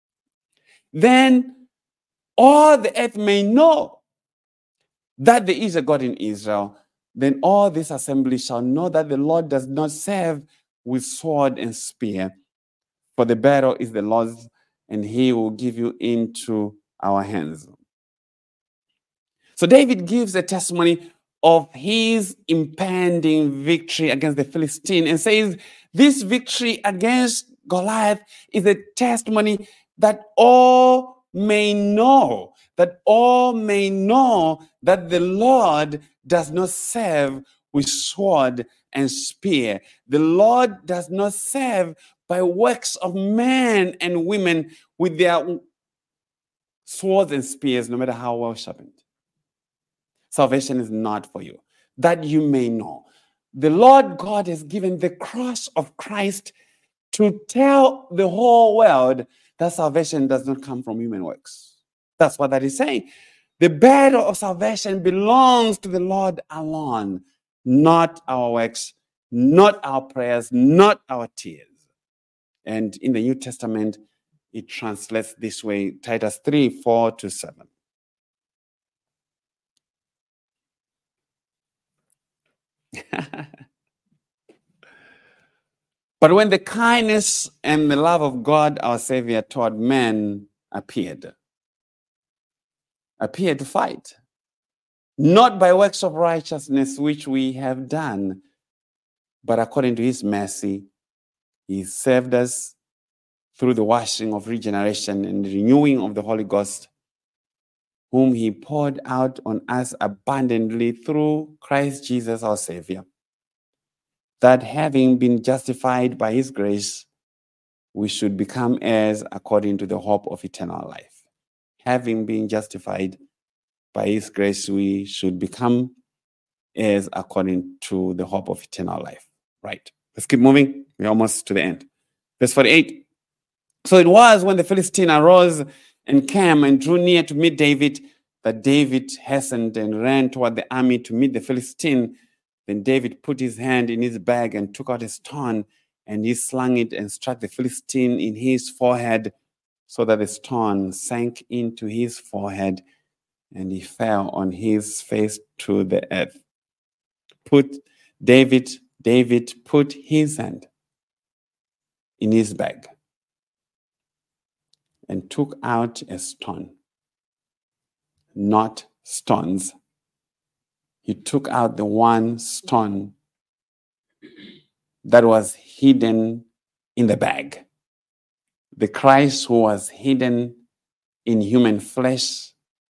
Then all the earth may know that there is a God in Israel. Then all this assembly shall know that the Lord does not serve with sword and spear, for the battle is the Lord's, and he will give you into our hands. So David gives a testimony of his impending victory against the Philistine and says this victory against Goliath is a testimony that all may know, that all may know that the Lord does not save with sword and spear. The Lord does not save by works of men and women with their swords and spears, no matter how well sharpened. Salvation is not for you, that you may know. The Lord God has given the cross of Christ to tell the whole world that salvation does not come from human works. That's what that is saying. The battle of salvation belongs to the Lord alone, not our works, not our prayers, not our tears. And in the New Testament, it translates this way, Titus three, four to seven. But when the kindness and the love of God, our Savior, toward men appeared, appeared to fight, not by works of righteousness which we have done, but according to his mercy, he saved us through the washing of regeneration and the renewing of the Holy Ghost, whom he poured out on us abundantly through Christ Jesus our Savior, that having been justified by his grace, we should become heirs according to the hope of eternal life. Having been justified by his grace, we should become heirs according to the hope of eternal life. Right. Let's keep moving. We're almost to the end. Verse forty-eight. So it was when the Philistine arose and came and drew near to meet David, that David hastened and ran toward the army to meet the Philistine. Then David put his hand in his bag and took out a stone, and he slung it and struck the Philistine in his forehead, so that the stone sank into his forehead, and he fell on his face to the earth. Put David, David put his hand in his bag and took out a stone, not stones. He took out the one stone that was hidden in the bag. The Christ who was hidden in human flesh,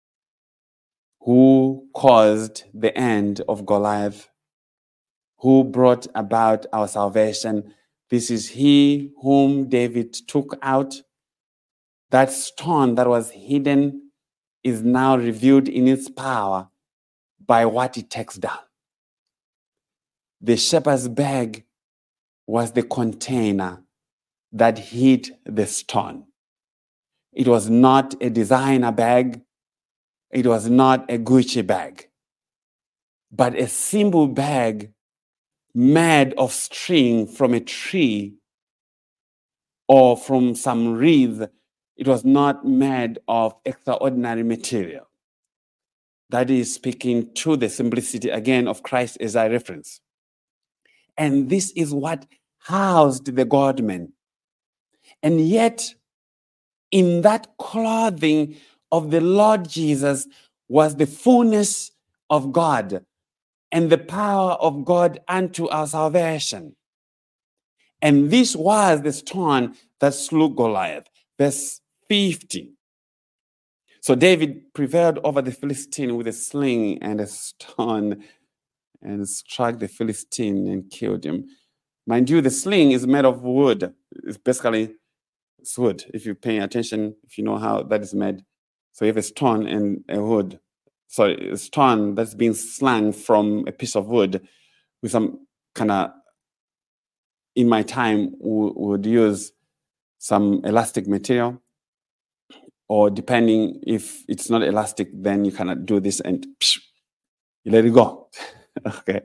who caused the end of Goliath, who brought about our salvation. This is he whom David took out. That stone that was hidden is now revealed in its power by what it takes down. The shepherd's bag was the container that hid the stone. It was not a designer bag. It was not a Gucci bag, but a simple bag made of string from a tree or from some wreath. It was not made of extraordinary material. That is speaking to the simplicity, again, of Christ as I reference. And this is what housed the God-man. And yet, in that clothing of the Lord Jesus was the fullness of God and the power of God unto our salvation. And this was the stone that slew Goliath. Verse fifty. So David prevailed over the Philistine with a sling and a stone and struck the Philistine and killed him. Mind you, the sling is made of wood. It's basically it's wood. If you're paying attention, if you know how that is made. So you have a stone and a wood. Sorry, a stone that's being slung from a piece of wood with some kind of, in my time, we would use some elastic material. Or depending if it's not elastic, then you cannot do this and psh, you let it go. Okay.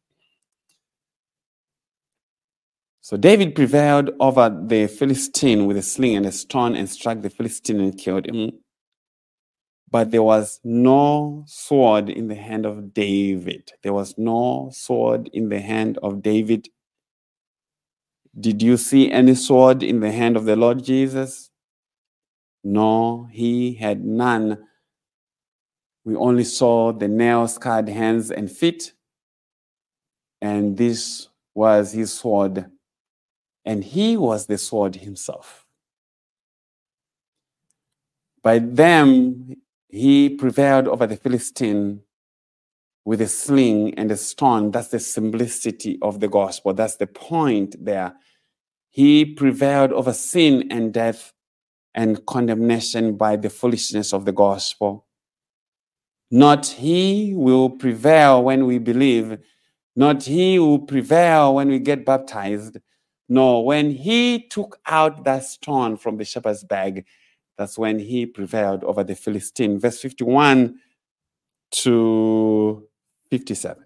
So David prevailed over the Philistine with a sling and a stone and struck the Philistine and killed him. But there was no sword in the hand of David. There was no sword in the hand of David. Did you see any sword in the hand of the Lord Jesus? No, he had none. We only saw the nail-scarred hands and feet, and this was his sword, and he was the sword himself. By them, he prevailed over the Philistine with a sling and a stone. That's the simplicity of the gospel. That's the point there. He prevailed over sin and death and condemnation by the foolishness of the gospel. Not he will prevail when we believe. Not he will prevail when we get baptized. No, when he took out that stone from the shepherd's bag, that's when he prevailed over the Philistine. Verse fifty-one to fifty-seven.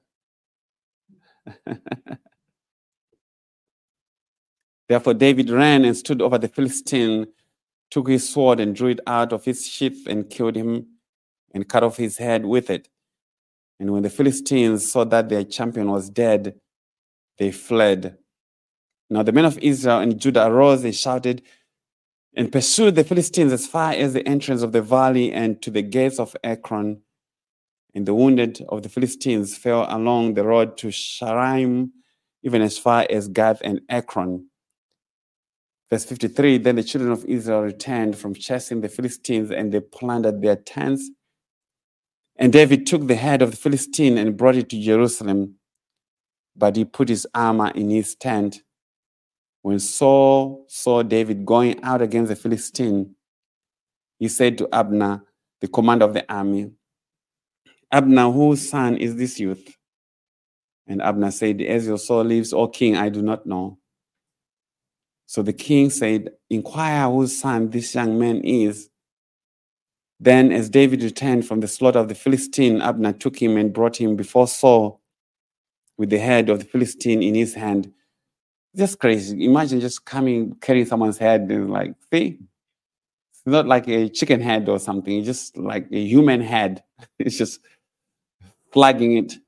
Therefore David ran and stood over the Philistine, took his sword and drew it out of his sheath and killed him and cut off his head with it. And when the Philistines saw that their champion was dead, they fled. Now the men of Israel and Judah arose and shouted and pursued the Philistines as far as the entrance of the valley and to the gates of Ekron. And the wounded of the Philistines fell along the road to Sharaim, even as far as Gath and Ekron. Verse fifty-three, then the children of Israel returned from chasing the Philistines, and they plundered their tents. And David took the head of the Philistine and brought it to Jerusalem, but he put his armor in his tent. When Saul saw David going out against the Philistine, he said to Abner, the commander of the army, Abner, whose son is this youth? And Abner said, as your soul lives, O king, I do not know. So the king said, inquire whose son this young man is. Then as David returned from the slaughter of the Philistine, Abner took him and brought him before Saul with the head of the Philistine in his hand. Just crazy. Imagine just coming, carrying someone's head and like, see? It's not like a chicken head or something. It's just like a human head. It's just flagging it.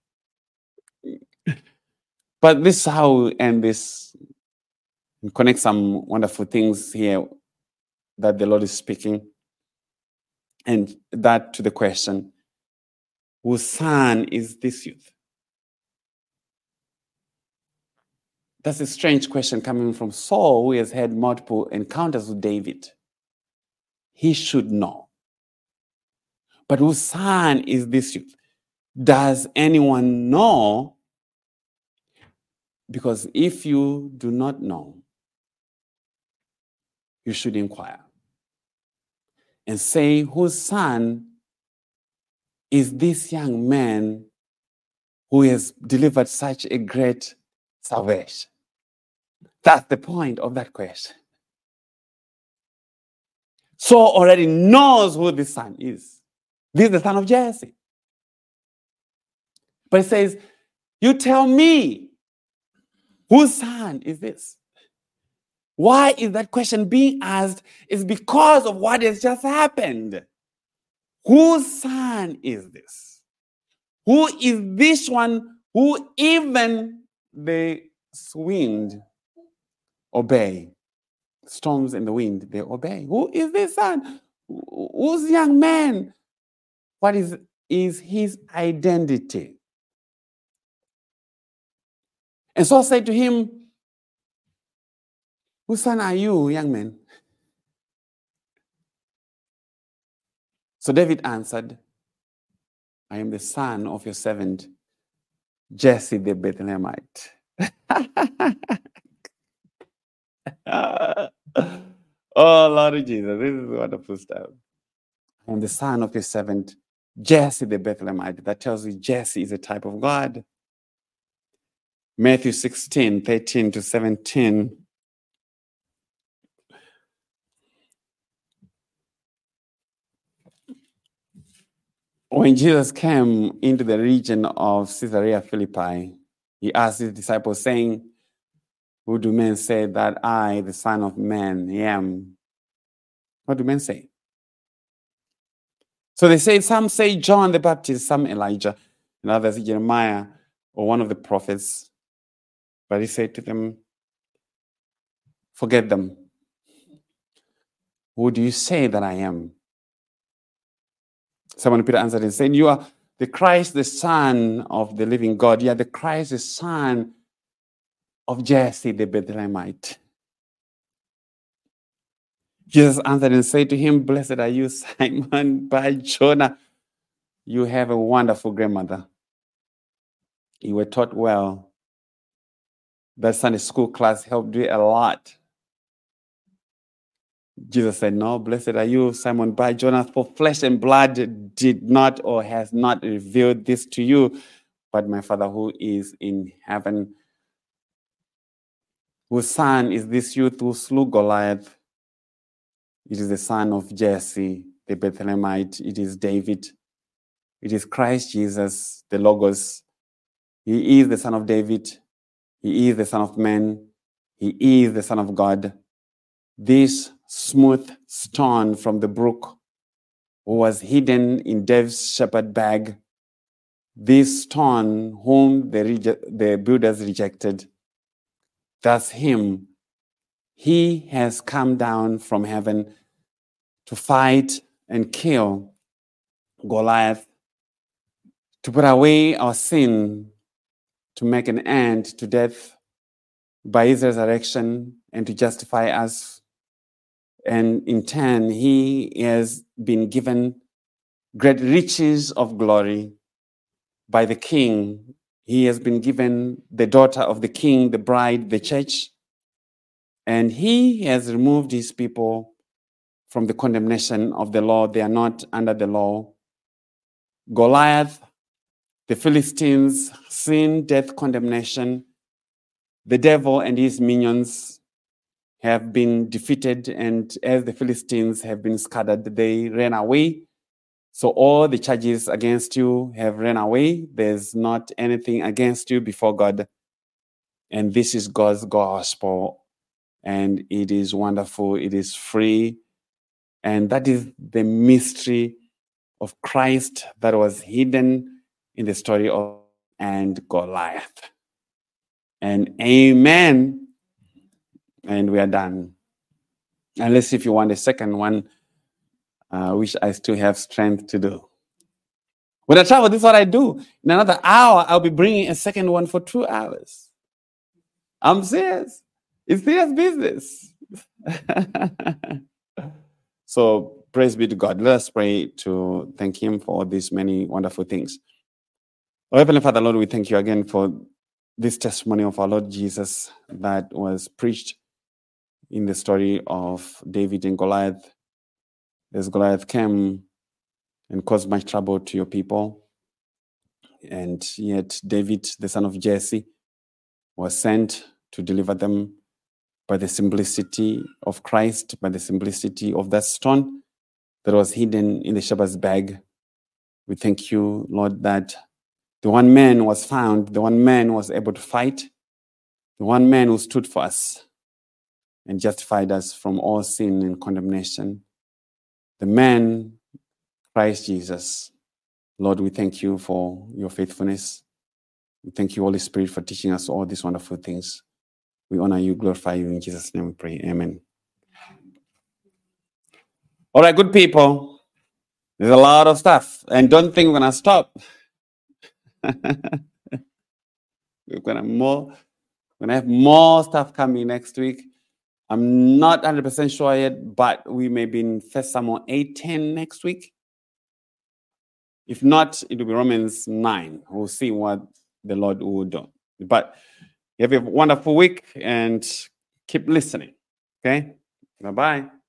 But this is how we end this, and connect some wonderful things here that the Lord is speaking. And that to the question, whose son is this youth? That's a strange question coming from Saul, who has had multiple encounters with David. He should know. But whose son is this youth? Does anyone know? Because if you do not know, you should inquire and say, whose son is this young man who has delivered such a great salvation? That's the point of that question. Saul already knows who this son is. This is the son of Jesse. But he says, you tell me, whose son is this? Why is that question being asked? It's because of what has just happened. Whose son is this? Who is this one who even the wind obey? Storms and the wind, they obey. Who is this son? Who's young man? What is, is his identity? And Saul said to him, whose son are you, young man? So David answered, I am the son of your servant, Jesse the Bethlehemite. Oh, Lord Jesus, this is wonderful stuff. I am the son of your servant, Jesse the Bethlehemite. That tells you Jesse is a type of God. Matthew sixteen, thirteen to seventeen. When Jesus came into the region of Caesarea Philippi, he asked his disciples, saying, who do men say that I, the Son of Man, am? What do men say? So they say, some say John the Baptist, some Elijah, and others Jeremiah or one of the prophets. But he said to them, forget them. Who do you say that I am? Simon Peter answered and said, you are the Christ, the Son of the living God. You are the Christ, the son of Jesse the Bethlehemite. Jesus answered and said to him, "Blessed are you, Simon Bar-Jonah. You have a wonderful grandmother. You were taught well. That Sunday school class helped you a lot." Jesus said, "No, blessed are you, Simon Bar-Jonah, for flesh and blood did not or has not revealed this to you, but my Father who is in heaven. Whose son is this youth who slew Goliath? It is the son of Jesse, the Bethlehemite. It is David. It is Christ Jesus, the Logos. He is the son of David. He is the son of man. He is the son of God. This smooth stone from the brook was hidden in Dave's shepherd bag. This stone whom the, rege- the builders rejected. Thus him, he has come down from heaven to fight and kill Goliath, to put away our sin, to make an end to death by his resurrection, and to justify us. And in turn, he has been given great riches of glory by the King. He has been given the daughter of the King, the bride, the church. And he has removed his people from the condemnation of the law. They are not under the law. Goliath, the Philistines, sin, death, condemnation. The devil and his minions have been defeated, and as the Philistines have been scattered, they ran away. So all the charges against you have run away. There's not anything against you before God. And this is God's gospel. And it is wonderful. It is free. And that is the mystery of Christ that was hidden in the story of and Goliath. And amen. And we are done. Unless if you want a second one, uh, which I still have strength to do. When I travel, this is what I do. In another hour, I'll be bringing a second one for two hours. I'm serious. It's serious business. So praise be to God. Let us pray to thank him for all these many wonderful things. Oh, Heavenly Father, Lord, we thank you again for this testimony of our Lord Jesus that was preached in the story of David and Goliath. As Goliath came and caused much trouble to your people. And yet David, the son of Jesse, was sent to deliver them by the simplicity of Christ, by the simplicity of that stone that was hidden in the shepherd's bag. We thank you, Lord, that the one man was found, the one man was able to fight, the one man who stood for us and justified us from all sin and condemnation. The man, Christ Jesus. Lord, we thank you for your faithfulness. We thank you, Holy Spirit, for teaching us all these wonderful things. We honor you, glorify you. In Jesus' name we pray. Amen. All right, good people. There's a lot of stuff. And don't think we're going to stop. We're going to more, we're going to have more stuff coming next week. I'm not one hundred percent sure yet, but we may be in First Samuel eight ten next week. If not, it will be Romans nine. We'll see what the Lord will do. But you have a wonderful week and keep listening. Okay? Bye-bye.